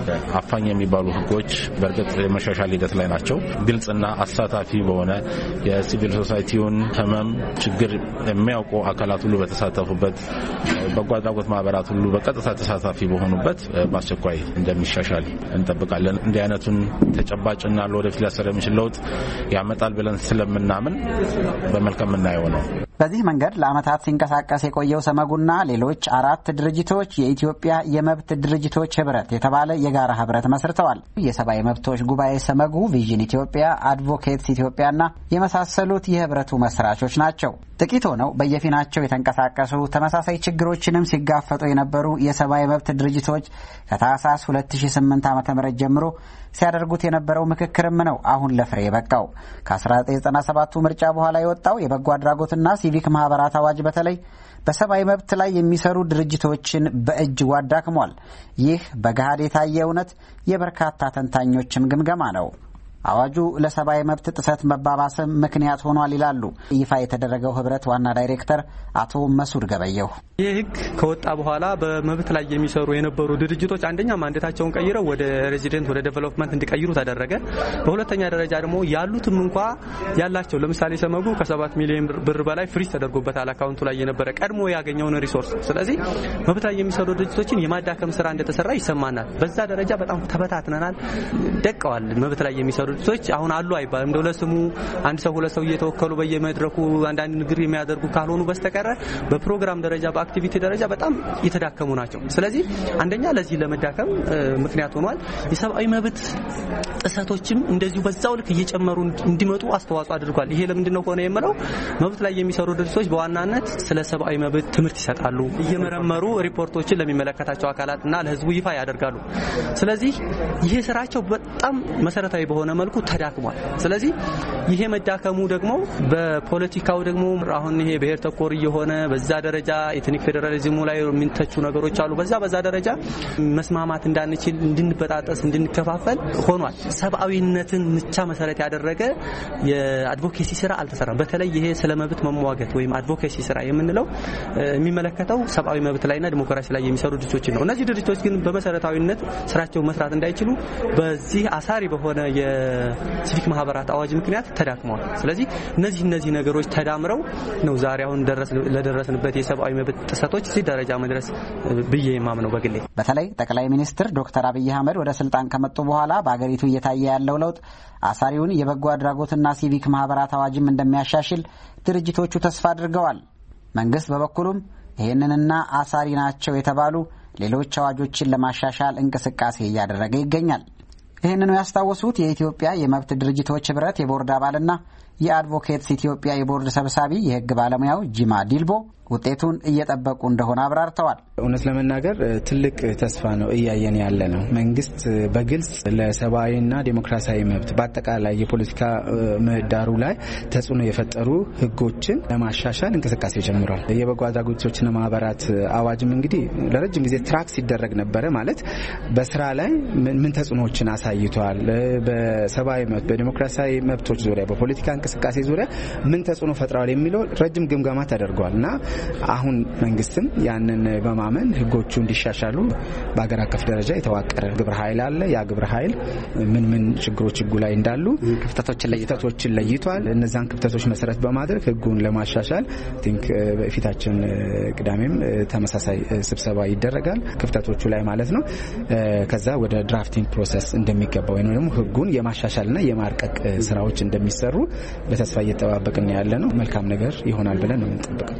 አፋኝ የሚባሉ ህጎች በእርግጥ የመሻሻል ሂደት ላይ ናቸው። ግልጽና አሳታፊ በሆነ የሲቪል ሶሳይቲውን ህመም ችግር የሚያውቁ አካላት ሁሉ በተሳተፉበት በጎ አድራጎት ማህበራት ሁሉ በቀጥታ ተሳታፊ በሆኑበት በአስቸኳይ እንደሚሻሻል እንጠብቃለን። እንዲህ አይነቱን ተጨባጭና ለወደፊት ሊያሰራ የሚችል ለውጥ ያመጣል ብለን ስለምናምን በመልካም እናየው ነው። በዚህ መንገድ ለዓመታት ሲንቀሳቀስ የቆየው ሰመጉና ሌሎች አራት ድርጅቶች የኢትዮጵያ የመብት ድርጅቶች ህብረት የተባለ የጋራ ህብረት መስርተዋል። የሰብአዊ መብቶች ጉባኤ ሰመጉ፣ ቪዥን ኢትዮጵያ፣ አድቮኬትስ ኢትዮጵያና የመሳሰሉት የህብረቱ መስራቾች ናቸው። ጥቂት ሆነው በየፊናቸው የተንቀሳቀሱ ተመሳሳይ ችግሮችንም ሲጋፈጡ የነበሩ የሰብአዊ መብት ድርጅቶች ከታህሳስ ሁለት ሺህ ስምንት ዓመተ ምህረት ጀምሮ ሲያደርጉት የነበረው ምክክርም ነው አሁን ለፍሬ የበቃው። ከአስራ ዘጠኝ ዘጠና ሰባቱ ምርጫ በኋላ የወጣው የበጎ አድራጎትና ሲቪክ ማህበራት አዋጅ በተለይ በሰብአዊ መብት ላይ የሚሰሩ ድርጅቶችን በእጅጉ አዳክሟል። ይህ በገሃድ የታየ እውነት የበርካታ ተንታኞችም ግምገማ ነው። አዋጁ ለሰብአዊ መብት ጥሰት መባባስም ምክንያት ሆኗል ይላሉ ይፋ የተደረገው ህብረት ዋና ዳይሬክተር አቶ መሱድ ገበየሁ። ይህ ህግ ከወጣ በኋላ በመብት ላይ የሚሰሩ የነበሩ ድርጅቶች አንደኛ ማንዴታቸውን ቀይረው ወደ ሬዚደንት ወደ ዴቨሎፕመንት እንዲቀይሩ ተደረገ። በሁለተኛ ደረጃ ደግሞ ያሉትም እንኳ ያላቸው ለምሳሌ ሰመጉ ከሰባት ሚሊዮን ብር በላይ ፍሪዝ ተደርጎበታል አካውንቱ ላይ የነበረ ቀድሞ ያገኘውን ሪሶርስ። ስለዚህ መብት ላይ የሚሰሩ ድርጅቶችን የማዳከም ስራ እንደተሰራ ይሰማናል። በዛ ደረጃ በጣም ተበታትነናል፣ ደቀዋል። መብት ላይ የሚሰሩ ድርጅቶች አሁን አሉ አይባልም። እንደው ለስሙ አንድ ሰው ሁለት ሰው እየተወከሉ በየመድረኩ አንዳንድ ንግግር የሚያደርጉ ካልሆኑ በስተቀር በፕሮግራም ደረጃ በአክቲቪቲ ደረጃ በጣም የተዳከሙ ናቸው። ስለዚህ አንደኛ ለዚህ ለመዳከም ምክንያት ሆኗል። የሰብአዊ መብት ጥሰቶችም እንደዚሁ በዛው ልክ እየጨመሩ እንዲመጡ አስተዋጽኦ አድርጓል። ይሄ ለምንድን ነው ሆነ የምለው መብት ላይ የሚሰሩ ድርጅቶች በዋናነት ስለ ሰብአዊ መብት ትምህርት ይሰጣሉ፣ እየመረመሩ ሪፖርቶችን ለሚመለከታቸው አካላትና ለህዝቡ ይፋ ያደርጋሉ። ስለዚህ ይሄ ስራቸው በጣም መሰረታዊ በሆነ መልኩ ተዳክሟል። ስለዚህ ይሄ መዳከሙ ደግሞ በፖለቲካው ደግሞ አሁን ይሄ ብሔር ተኮር እየሆነ በዛ ደረጃ ኤትኒክ ፌደራሊዝሙ ላይ የሚንተቹ ነገሮች አሉ። በዛ በዛ ደረጃ መስማማት እንዳንችል፣ እንድንበጣጠስ፣ እንድንከፋፈል ሆኗል። ሰብአዊነትን ብቻ መሰረት ያደረገ የአድቮኬሲ ስራ አልተሰራም። በተለይ ይሄ ስለ መብት መሟገት ወይም አድቮኬሲ ስራ የምንለው የሚመለከተው ሰብአዊ መብት ላይና ዲሞክራሲ ላይ የሚሰሩ ድርጅቶች ነው። እነዚህ ድርጅቶች ግን በመሰረታዊነት ስራቸውን መስራት እንዳይችሉ በዚህ አሳሪ በሆነ የሲቪክ ማህበራት አዋጅ ምክንያት ተዳክመዋል። ስለዚህ እነዚህ እነዚህ ነገሮች ተዳምረው ነው ዛሬ አሁን ለደረስንበት የሰብአዊ መብት ጥሰቶች እዚህ ደረጃ መድረስ ብዬ የማምነው በግሌ። በተለይ ጠቅላይ ሚኒስትር ዶክተር አብይ አህመድ ወደ ስልጣን ከመጡ በኋላ በአገሪቱ እየታየ ያለው ለውጥ አሳሪውን የበጎ አድራጎትና ሲቪክ ማህበራት አዋጅም እንደሚያሻሽል ድርጅቶቹ ተስፋ አድርገዋል። መንግስት በበኩሉም ይህንንና አሳሪ ናቸው የተባሉ ሌሎች አዋጆችን ለማሻሻል እንቅስቃሴ እያደረገ ይገኛል። ይህንኑ ያስታወሱት የኢትዮጵያ የመብት ድርጅቶች ህብረት የቦርድ አባልና የአድቮኬትስ ኢትዮጵያ የቦርድ ሰብሳቢ የህግ ባለሙያው ጂማ ዲልቦ ውጤቱን እየጠበቁ እንደሆነ አብራርተዋል። እውነት ለመናገር ትልቅ ተስፋ ነው እያየን ያለ ነው። መንግስት በግልጽ ለሰብአዊና ዲሞክራሲያዊ መብት በአጠቃላይ የፖለቲካ ምህዳሩ ላይ ተጽዕኖ የፈጠሩ ህጎችን ለማሻሻል እንቅስቃሴ ጀምሯል። የበጎ አድራጎቶችና ማህበራት አዋጅም እንግዲህ ለረጅም ጊዜ ትራክ ሲደረግ ነበረ። ማለት በስራ ላይ ምን ተጽዕኖዎችን አሳይቷል፣ በሰብአዊ መብት በዲሞክራሲያዊ መብቶች ዙሪያ በፖለቲካ እንቅስቃሴ ዙሪያ ምን ተጽዕኖ ፈጥረዋል የሚለው ረጅም ግምገማ ተደርጓልና አሁን መንግስትም ያንን በማመን ህጎቹ እንዲሻሻሉ በአገር አቀፍ ደረጃ የተዋቀረ ግብረ ኃይል አለ። ያ ግብረ ኃይል ምን ምን ችግሮች ህጉ ላይ እንዳሉ ክፍተቶችን ለይቶችን ለይቷል። እነዛን ክፍተቶች መሰረት በማድረግ ህጉን ለማሻሻል ቲንክ በፊታችን ቅዳሜም ተመሳሳይ ስብሰባ ይደረጋል ክፍተቶቹ ላይ ማለት ነው። ከዛ ወደ ድራፍቲንግ ፕሮሰስ እንደሚገባው ወይ ደግሞ ህጉን የማሻሻልና የማርቀቅ ስራዎች እንደሚሰሩ በተስፋ እየተጠባበቅን ያለ ነው። መልካም ነገር ይሆናል ብለን ነው የምንጠብቀው።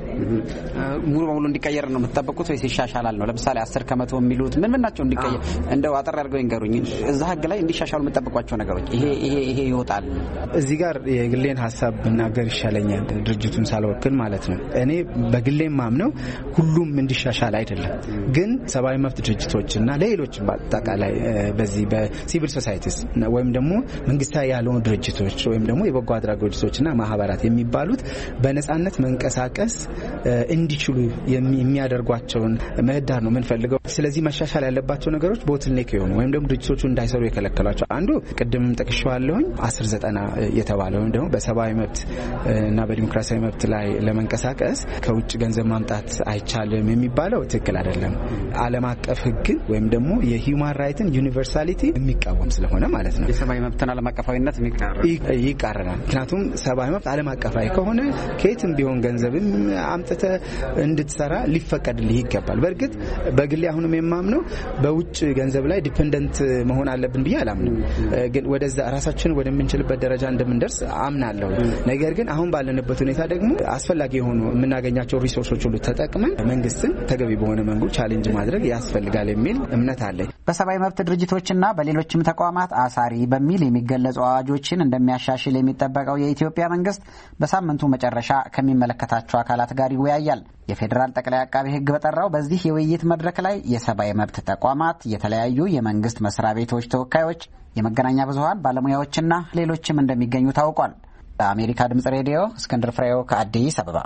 ሙሉ በሙሉ እንዲቀየር ነው የምትጠብቁት ወይስ ይሻሻላል ነው? ለምሳሌ አስር ከመቶ የሚሉት ምን ምን ናቸው እንዲቀየር? እንደው አጠር አድርገው ይንገሩኝ። እዛ ህግ ላይ እንዲሻሻሉ የምትጠብቋቸው ነገሮች ይሄ ይሄ ይሄ ይወጣል። እዚህ ጋር የግሌን ሀሳብ ብናገር ይሻለኛል፣ ድርጅቱን ሳልወክል ማለት ነው። እኔ በግሌም ማምነው ሁሉም እንዲሻሻል አይደለም፣ ግን ሰብአዊ መብት ድርጅቶችና ሌሎችም በአጠቃላይ በዚህ በሲቪል ሶሳይቲስ ወይም ደግሞ መንግስታዊ ያልሆኑ ድርጅቶች ወይም ደግሞ የበጎ አድራጎቶችና ማህበራት የሚባሉት በነጻነት መንቀሳቀስ እንዲችሉ የሚያደርጓቸውን ምህዳር ነው የምንፈልገው። ስለዚህ መሻሻል ያለባቸው ነገሮች ቦትልኔክ የሆኑ ወይም ደግሞ ድርጅቶቹ እንዳይሰሩ የከለከሏቸው አንዱ ቅድምም ጠቅሼዋለሁኝ አስር ዘጠና የተባለው ወይም ደግሞ በሰብአዊ መብት እና በዲሞክራሲያዊ መብት ላይ ለመንቀሳቀስ ከውጭ ገንዘብ ማምጣት አይቻልም የሚባለው ትክክል አይደለም። ዓለም አቀፍ ህግን ወይም ደግሞ የሂውማን ራይትን ዩኒቨርሳሊቲ የሚቃወም ስለሆነ ማለት ነው። የሰብአዊ መብትን ዓለም አቀፋዊነት ይቃረናል። ምክንያቱም ሰብአዊ መብት ዓለም አቀፋዊ ከሆነ ከየትም ቢሆን ገንዘብም አምጥተ እንድትሰራ ሊፈቀድልህ ይገባል። በእርግጥ በግሌ አሁንም የማምነው በውጭ ገንዘብ ላይ ዲፔንደንት መሆን አለብን ብዬ አላምንም። ግን ወደዛ ራሳችን ወደምንችልበት ደረጃ እንደምንደርስ አምናለሁ። ነገር ግን አሁን ባለንበት ሁኔታ ደግሞ አስፈላጊ የሆኑ የምናገኛቸው ሪሶርሶች ሁሉ ተጠቅመን መንግስትን ተገቢ በሆነ መንገድ ቻሌንጅ ማድረግ ያስፈልጋል የሚል እምነት አለኝ። በሰብአዊ መብት ድርጅቶችና በሌሎችም ተቋማት አሳሪ በሚል የሚገለጹ አዋጆችን እንደሚያሻሽል የሚጠበቀው የኢትዮጵያ መንግስት በሳምንቱ መጨረሻ ከሚመለከታቸው አካላት ጋር ይወያያል። የፌዴራል ጠቅላይ አቃቤ ሕግ በጠራው በዚህ የውይይት መድረክ ላይ የሰብአዊ መብት ተቋማት፣ የተለያዩ የመንግስት መስሪያ ቤቶች ተወካዮች፣ የመገናኛ ብዙሃን ባለሙያዎችና ሌሎችም እንደሚገኙ ታውቋል። ለአሜሪካ ድምጽ ሬዲዮ እስክንድር ፍሬው ከአዲስ አበባ።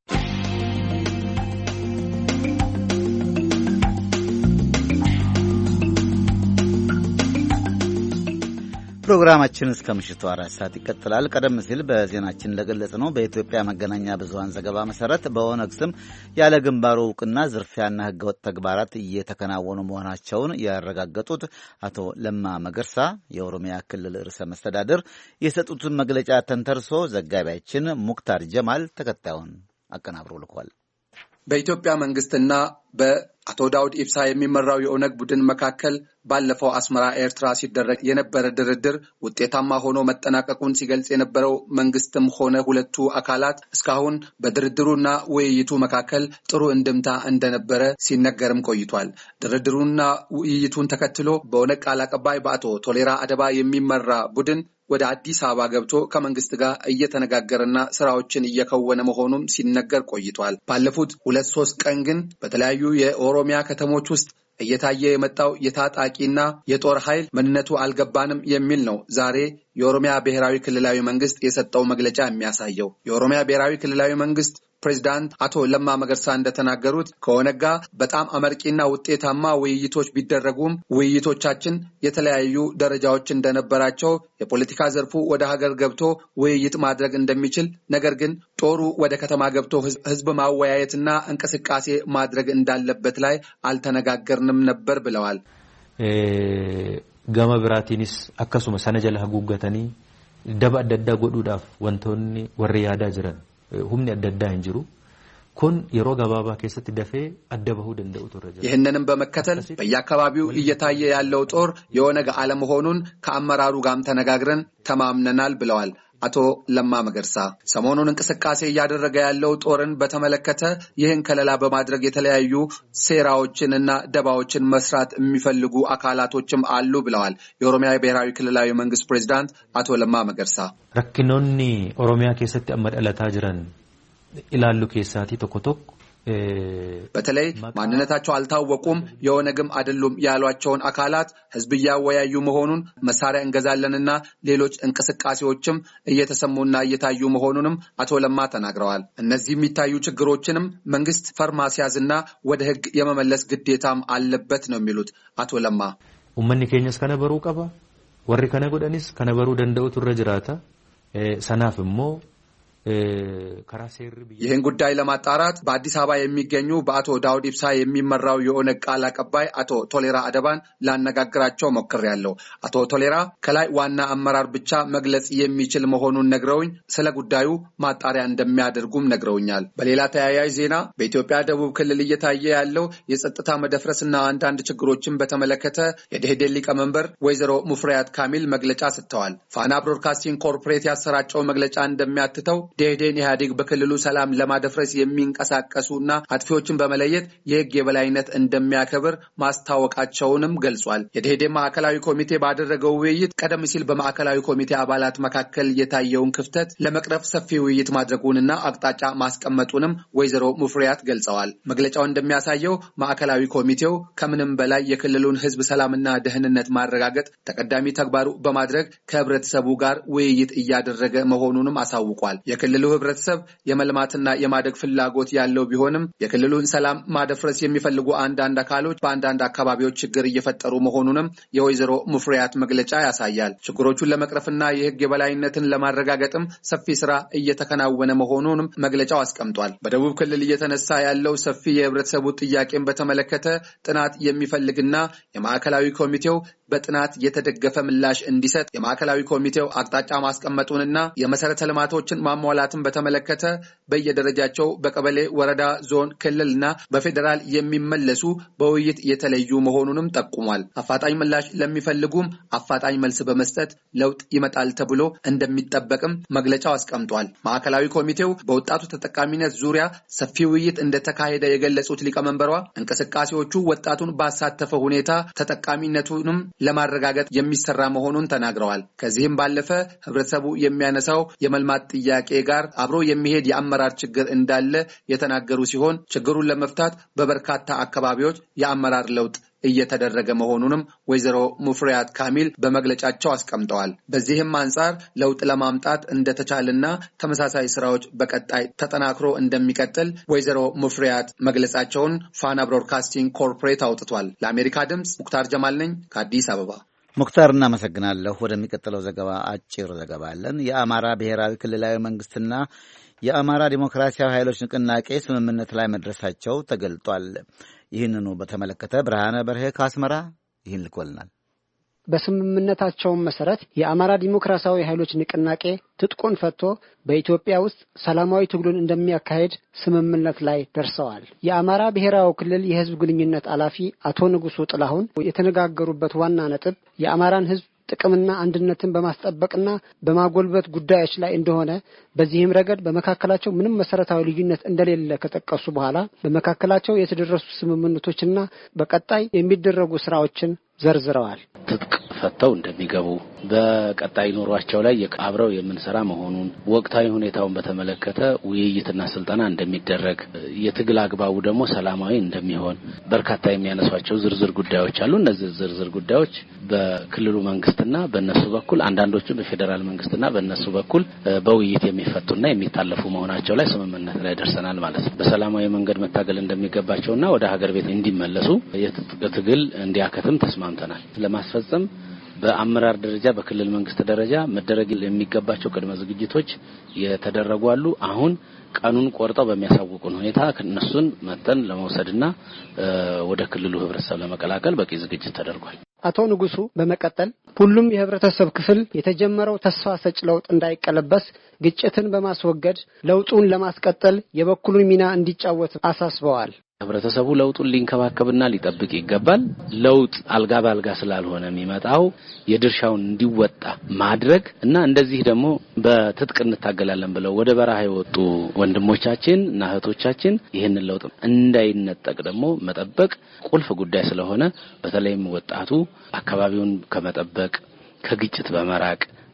ፕሮግራማችን እስከ ምሽቱ አራት ሰዓት ይቀጥላል። ቀደም ሲል በዜናችን ለገለጽ ነው በኢትዮጵያ መገናኛ ብዙሃን ዘገባ መሰረት በኦነግ ስም ያለ ግንባሩ እውቅና ዝርፊያና ህገወጥ ተግባራት እየተከናወኑ መሆናቸውን ያረጋገጡት አቶ ለማ መገርሳ የኦሮሚያ ክልል ርዕሰ መስተዳድር የሰጡትን መግለጫ ተንተርሶ ዘጋቢያችን ሙክታር ጀማል ተከታዩን አቀናብሮ ልኳል። በኢትዮጵያ መንግስትና በአቶ ዳውድ ኢብሳ የሚመራው የኦነግ ቡድን መካከል ባለፈው አስመራ ኤርትራ ሲደረግ የነበረ ድርድር ውጤታማ ሆኖ መጠናቀቁን ሲገልጽ የነበረው መንግስትም ሆነ ሁለቱ አካላት እስካሁን በድርድሩና ውይይቱ መካከል ጥሩ እንድምታ እንደነበረ ሲነገርም ቆይቷል። ድርድሩና ውይይቱን ተከትሎ በኦነግ ቃል አቀባይ በአቶ ቶሌራ አደባ የሚመራ ቡድን ወደ አዲስ አበባ ገብቶ ከመንግስት ጋር እየተነጋገረና ስራዎችን እየከወነ መሆኑን ሲነገር ቆይቷል። ባለፉት ሁለት ሶስት ቀን ግን በተለያዩ የኦሮሚያ ከተሞች ውስጥ እየታየ የመጣው የታጣቂና የጦር ኃይል ምንነቱ አልገባንም የሚል ነው ዛሬ የኦሮሚያ ብሔራዊ ክልላዊ መንግስት የሰጠው መግለጫ የሚያሳየው። የኦሮሚያ ብሔራዊ ክልላዊ መንግስት ፕሬዝዳንት አቶ ለማ መገርሳ እንደተናገሩት ከኦነግ ጋር በጣም አመርቂና ውጤታማ ውይይቶች ቢደረጉም ውይይቶቻችን የተለያዩ ደረጃዎች እንደነበራቸው የፖለቲካ ዘርፉ ወደ ሀገር ገብቶ ውይይት ማድረግ እንደሚችል፣ ነገር ግን ጦሩ ወደ ከተማ ገብቶ ህዝብ ማወያየትና እንቅስቃሴ ማድረግ እንዳለበት ላይ አልተነጋገርንም ነበር ብለዋል። ገመ ብራቲኒስ አከሱመ ሰነጀለ ሀጉገተኒ ደባ ደዳ ጎዱዳፍ ወንቶኒ ወሪያዳ ጅረን ሁምኒ አደዳ እንጅሩ ኩን የሮ ገባባ ከሰት ደፈ አደበሁ ደንደው ተረጀ ይህንንም በመከተል በየአካባቢው እየታየ ያለው ጦር የኦነግ አለመሆኑን ከአመራሩ ጋርም ተነጋግረን ተማምነናል ብለዋል አቶ ለማ መገርሳ። ሰሞኑን እንቅስቃሴ እያደረገ ያለው ጦርን በተመለከተ ይህን ከለላ በማድረግ የተለያዩ ሴራዎችንና ደባዎችን መስራት የሚፈልጉ አካላቶችም አሉ ብለዋል የኦሮሚያ ብሔራዊ ክልላዊ መንግስት ፕሬዝዳንት አቶ ለማ መገርሳ። ረክኖኒ ኦሮሚያ ከሰት አመደለታ ጅረን ኢላሉ ከሳቲ ተኮቶክ በተለይ ማንነታቸው አልታወቁም የኦነግም አይደሉም ያሏቸውን አካላት ህዝብ ያወያዩ መሆኑን መሳሪያ እንገዛለንና ሌሎች እንቅስቃሴዎችም እየተሰሙና እየታዩ መሆኑንም አቶ ለማ ተናግረዋል። እነዚህ የሚታዩ ችግሮችንም መንግስት ፋርማሲያዝና ወደ ህግ የመመለስ ግዴታም አለበት ነው የሚሉት አቶ ለማ። ኡመኒ ኬኛስ ከነበሩ ቀባ ወሪ ከነጎዳኒስ ከነበሩ ደንደውቱ ረጅራታ ሰናፍሞ ይህን ጉዳይ ለማጣራት በአዲስ አበባ የሚገኙ በአቶ ዳውድ ኢብሳ የሚመራው የኦነግ ቃል አቀባይ አቶ ቶሌራ አደባን ላነጋግራቸው ሞክሬያለሁ። አቶ ቶሌራ ከላይ ዋና አመራር ብቻ መግለጽ የሚችል መሆኑን ነግረውኝ ስለ ጉዳዩ ማጣሪያ እንደሚያደርጉም ነግረውኛል። በሌላ ተያያዥ ዜና በኢትዮጵያ ደቡብ ክልል እየታየ ያለው የጸጥታ መደፍረስና አንዳንድ ችግሮችን በተመለከተ የደኢህዴን ሊቀመንበር ወይዘሮ ሙፈሪያት ካሚል መግለጫ ሰጥተዋል። ፋና ብሮድካስቲንግ ኮርፖሬት ያሰራጨው መግለጫ እንደሚያትተው ደኢህዴን ኢህአዴግ በክልሉ ሰላም ለማደፍረስ የሚንቀሳቀሱና አጥፊዎችን በመለየት የህግ የበላይነት እንደሚያከብር ማስታወቃቸውንም ገልጿል። የደኢህዴን ማዕከላዊ ኮሚቴ ባደረገው ውይይት ቀደም ሲል በማዕከላዊ ኮሚቴ አባላት መካከል የታየውን ክፍተት ለመቅረፍ ሰፊ ውይይት ማድረጉንና አቅጣጫ ማስቀመጡንም ወይዘሮ ሙፈሪያት ገልጸዋል። መግለጫው እንደሚያሳየው ማዕከላዊ ኮሚቴው ከምንም በላይ የክልሉን ህዝብ ሰላምና ደህንነት ማረጋገጥ ተቀዳሚ ተግባሩ በማድረግ ከህብረተሰቡ ጋር ውይይት እያደረገ መሆኑንም አሳውቋል። የክልሉ ህብረተሰብ የመልማትና የማደግ ፍላጎት ያለው ቢሆንም የክልሉን ሰላም ማደፍረስ የሚፈልጉ አንዳንድ አካሎች በአንዳንድ አካባቢዎች ችግር እየፈጠሩ መሆኑንም የወይዘሮ ሙፈሪያት መግለጫ ያሳያል። ችግሮቹን ለመቅረፍና የህግ የበላይነትን ለማረጋገጥም ሰፊ ስራ እየተከናወነ መሆኑንም መግለጫው አስቀምጧል። በደቡብ ክልል እየተነሳ ያለው ሰፊ የህብረተሰቡ ጥያቄን በተመለከተ ጥናት የሚፈልግና የማዕከላዊ ኮሚቴው በጥናት የተደገፈ ምላሽ እንዲሰጥ የማዕከላዊ ኮሚቴው አቅጣጫ ማስቀመጡንና የመሰረተ ልማቶችን ማሟላትን በተመለከተ በየደረጃቸው በቀበሌ፣ ወረዳ፣ ዞን፣ ክልልና በፌደራል የሚመለሱ በውይይት የተለዩ መሆኑንም ጠቁሟል። አፋጣኝ ምላሽ ለሚፈልጉም አፋጣኝ መልስ በመስጠት ለውጥ ይመጣል ተብሎ እንደሚጠበቅም መግለጫው አስቀምጧል። ማዕከላዊ ኮሚቴው በወጣቱ ተጠቃሚነት ዙሪያ ሰፊ ውይይት እንደተካሄደ የገለጹት ሊቀመንበሯ እንቅስቃሴዎቹ ወጣቱን ባሳተፈ ሁኔታ ተጠቃሚነቱንም ለማረጋገጥ የሚሰራ መሆኑን ተናግረዋል። ከዚህም ባለፈ ህብረተሰቡ የሚያነሳው የመልማት ጥያቄ ጋር አብሮ የሚሄድ የአመራር ችግር እንዳለ የተናገሩ ሲሆን ችግሩን ለመፍታት በበርካታ አካባቢዎች የአመራር ለውጥ እየተደረገ መሆኑንም ወይዘሮ ሙፈሪያት ካሚል በመግለጫቸው አስቀምጠዋል። በዚህም አንፃር ለውጥ ለማምጣት እንደተቻለና ተመሳሳይ ስራዎች በቀጣይ ተጠናክሮ እንደሚቀጥል ወይዘሮ ሙፈሪያት መግለጻቸውን ፋና ብሮድካስቲንግ ኮርፖሬት አውጥቷል። ለአሜሪካ ድምጽ ሙክታር ጀማል ነኝ ከአዲስ አበባ። ሙክታር እናመሰግናለሁ። ወደሚቀጥለው ዘገባ አጭር ዘገባ አለን። የአማራ ብሔራዊ ክልላዊ መንግስትና የአማራ ዲሞክራሲያዊ ኃይሎች ንቅናቄ ስምምነት ላይ መድረሳቸው ተገልጧል። ይህንኑ በተመለከተ ብርሃነ በርሄ ከአስመራ ይህን ልኮልናል። በስምምነታቸው መሰረት የአማራ ዲሞክራሲያዊ ኃይሎች ንቅናቄ ትጥቁን ፈቶ በኢትዮጵያ ውስጥ ሰላማዊ ትግሉን እንደሚያካሄድ ስምምነት ላይ ደርሰዋል። የአማራ ብሔራዊ ክልል የህዝብ ግንኙነት ኃላፊ አቶ ንጉሱ ጥላሁን የተነጋገሩበት ዋና ነጥብ የአማራን ህዝብ ጥቅምና አንድነትን በማስጠበቅና በማጎልበት ጉዳዮች ላይ እንደሆነ በዚህም ረገድ በመካከላቸው ምንም መሰረታዊ ልዩነት እንደሌለ ከጠቀሱ በኋላ በመካከላቸው የተደረሱ ስምምነቶችና በቀጣይ የሚደረጉ ስራዎችን ዘርዝረዋል። ትጥቅ ፈተው እንደሚገቡ በቀጣይ ኑሯቸው ላይ አብረው የምንሰራ መሆኑን ወቅታዊ ሁኔታውን በተመለከተ ውይይትና ስልጠና እንደሚደረግ የትግል አግባቡ ደግሞ ሰላማዊ እንደሚሆን በርካታ የሚያነሷቸው ዝርዝር ጉዳዮች አሉ። እነዚህ ዝርዝር ጉዳዮች በክልሉ መንግስትና በእነሱ በኩል አንዳንዶቹ በፌደራል መንግስትና በእነሱ በኩል በውይይት የሚፈቱና የሚታለፉ መሆናቸው ላይ ስምምነት ላይ ደርሰናል ማለት ነው። በሰላማዊ መንገድ መታገል እንደሚገባቸውና ወደ ሀገር ቤት እንዲመለሱ የትጥቅ ትግል እንዲያከትም ተስማምተናል። ለማስፈጸም በአመራር ደረጃ በክልል መንግስት ደረጃ መደረግ የሚገባቸው ቅድመ ዝግጅቶች የተደረጉ አሉ። አሁን ቀኑን ቆርጠው በሚያሳውቁን ሁኔታ ከነሱን መተን ለመውሰድና ወደ ክልሉ ህብረተሰብ ለመቀላቀል በቂ ዝግጅት ተደርጓል። አቶ ንጉሱ በመቀጠል ሁሉም የህብረተሰብ ክፍል የተጀመረው ተስፋ ሰጭ ለውጥ እንዳይቀለበስ ግጭትን በማስወገድ ለውጡን ለማስቀጠል የበኩሉን ሚና እንዲጫወት አሳስበዋል። ህብረተሰቡ ለውጡን ሊንከባከብና ሊጠብቅ ይገባል። ለውጥ አልጋ ባልጋ ስላልሆነ የሚመጣው የድርሻውን እንዲወጣ ማድረግ እና እንደዚህ ደግሞ በትጥቅ እንታገላለን ብለው ወደ በረሃ የወጡ ወንድሞቻችን እና እህቶቻችን ይህንን ለውጥ እንዳይነጠቅ ደግሞ መጠበቅ ቁልፍ ጉዳይ ስለሆነ በተለይም ወጣቱ አካባቢውን ከመጠበቅ ከግጭት በመራቅ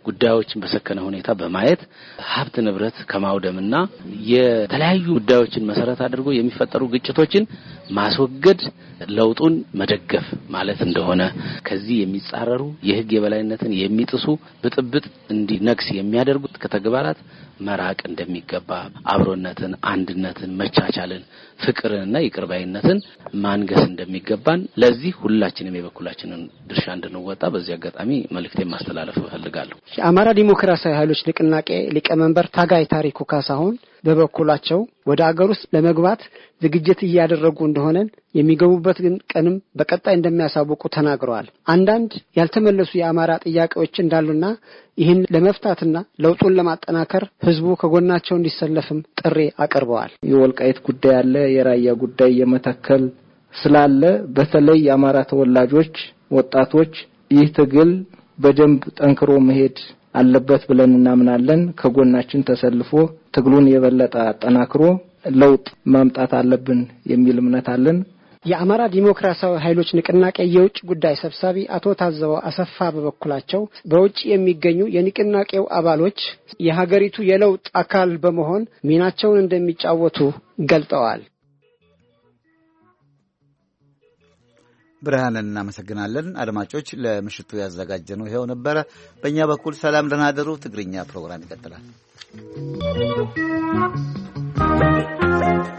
ጉዳዮችን በሰከነ ሁኔታ በማየት ሀብት ንብረት ከማውደምና የተለያዩ ጉዳዮችን መሰረት አድርጎ የሚፈጠሩ ግጭቶችን ማስወገድ ለውጡን መደገፍ ማለት እንደሆነ ከዚህ የሚጻረሩ የህግ የበላይነትን የሚጥሱ ብጥብጥ እንዲነግስ የሚያደርጉት ከተግባራት መራቅ እንደሚገባ አብሮነትን አንድነትን መቻቻልን ፍቅርንና ይቅርባይነትን ማንገስ እንደሚገባን ለዚህ ሁላችንም የበኩላችንን ድርሻ እንድንወጣ በዚህ አጋጣሚ መልእክቴን ማስተላለፍ እፈልጋለሁ። የአማራ ዲሞክራሲያዊ ኃይሎች ንቅናቄ ሊቀመንበር ታጋይ ታሪኩ ካሳሁን በበኩላቸው ወደ አገር ውስጥ ለመግባት ዝግጅት እያደረጉ እንደሆነ የሚገቡበት ግን ቀንም በቀጣይ እንደሚያሳውቁ ተናግረዋል። አንዳንድ ያልተመለሱ የአማራ ጥያቄዎች እንዳሉና ይህን ለመፍታትና ለውጡን ለማጠናከር ህዝቡ ከጎናቸው እንዲሰለፍም ጥሪ አቀርበዋል። የወልቃይት ጉዳይ አለ፣ የራያ ጉዳይ የመተከል ስላለ በተለይ የአማራ ተወላጆች ወጣቶች ይህ ትግል በደንብ ጠንክሮ መሄድ አለበት ብለን እናምናለን። ከጎናችን ተሰልፎ ትግሉን የበለጠ አጠናክሮ ለውጥ ማምጣት አለብን የሚል እምነት አለን። የአማራ ዲሞክራሲያዊ ኃይሎች ንቅናቄ የውጭ ጉዳይ ሰብሳቢ አቶ ታዘበው አሰፋ በበኩላቸው በውጭ የሚገኙ የንቅናቄው አባሎች የሀገሪቱ የለውጥ አካል በመሆን ሚናቸውን እንደሚጫወቱ ገልጸዋል። ብርሃንን እናመሰግናለን። አድማጮች ለምሽቱ ያዘጋጀነው ይሄው ነበር። በእኛ በኩል ሰላም ደህና ደሩ። ትግርኛ ፕሮግራም ይቀጥላል።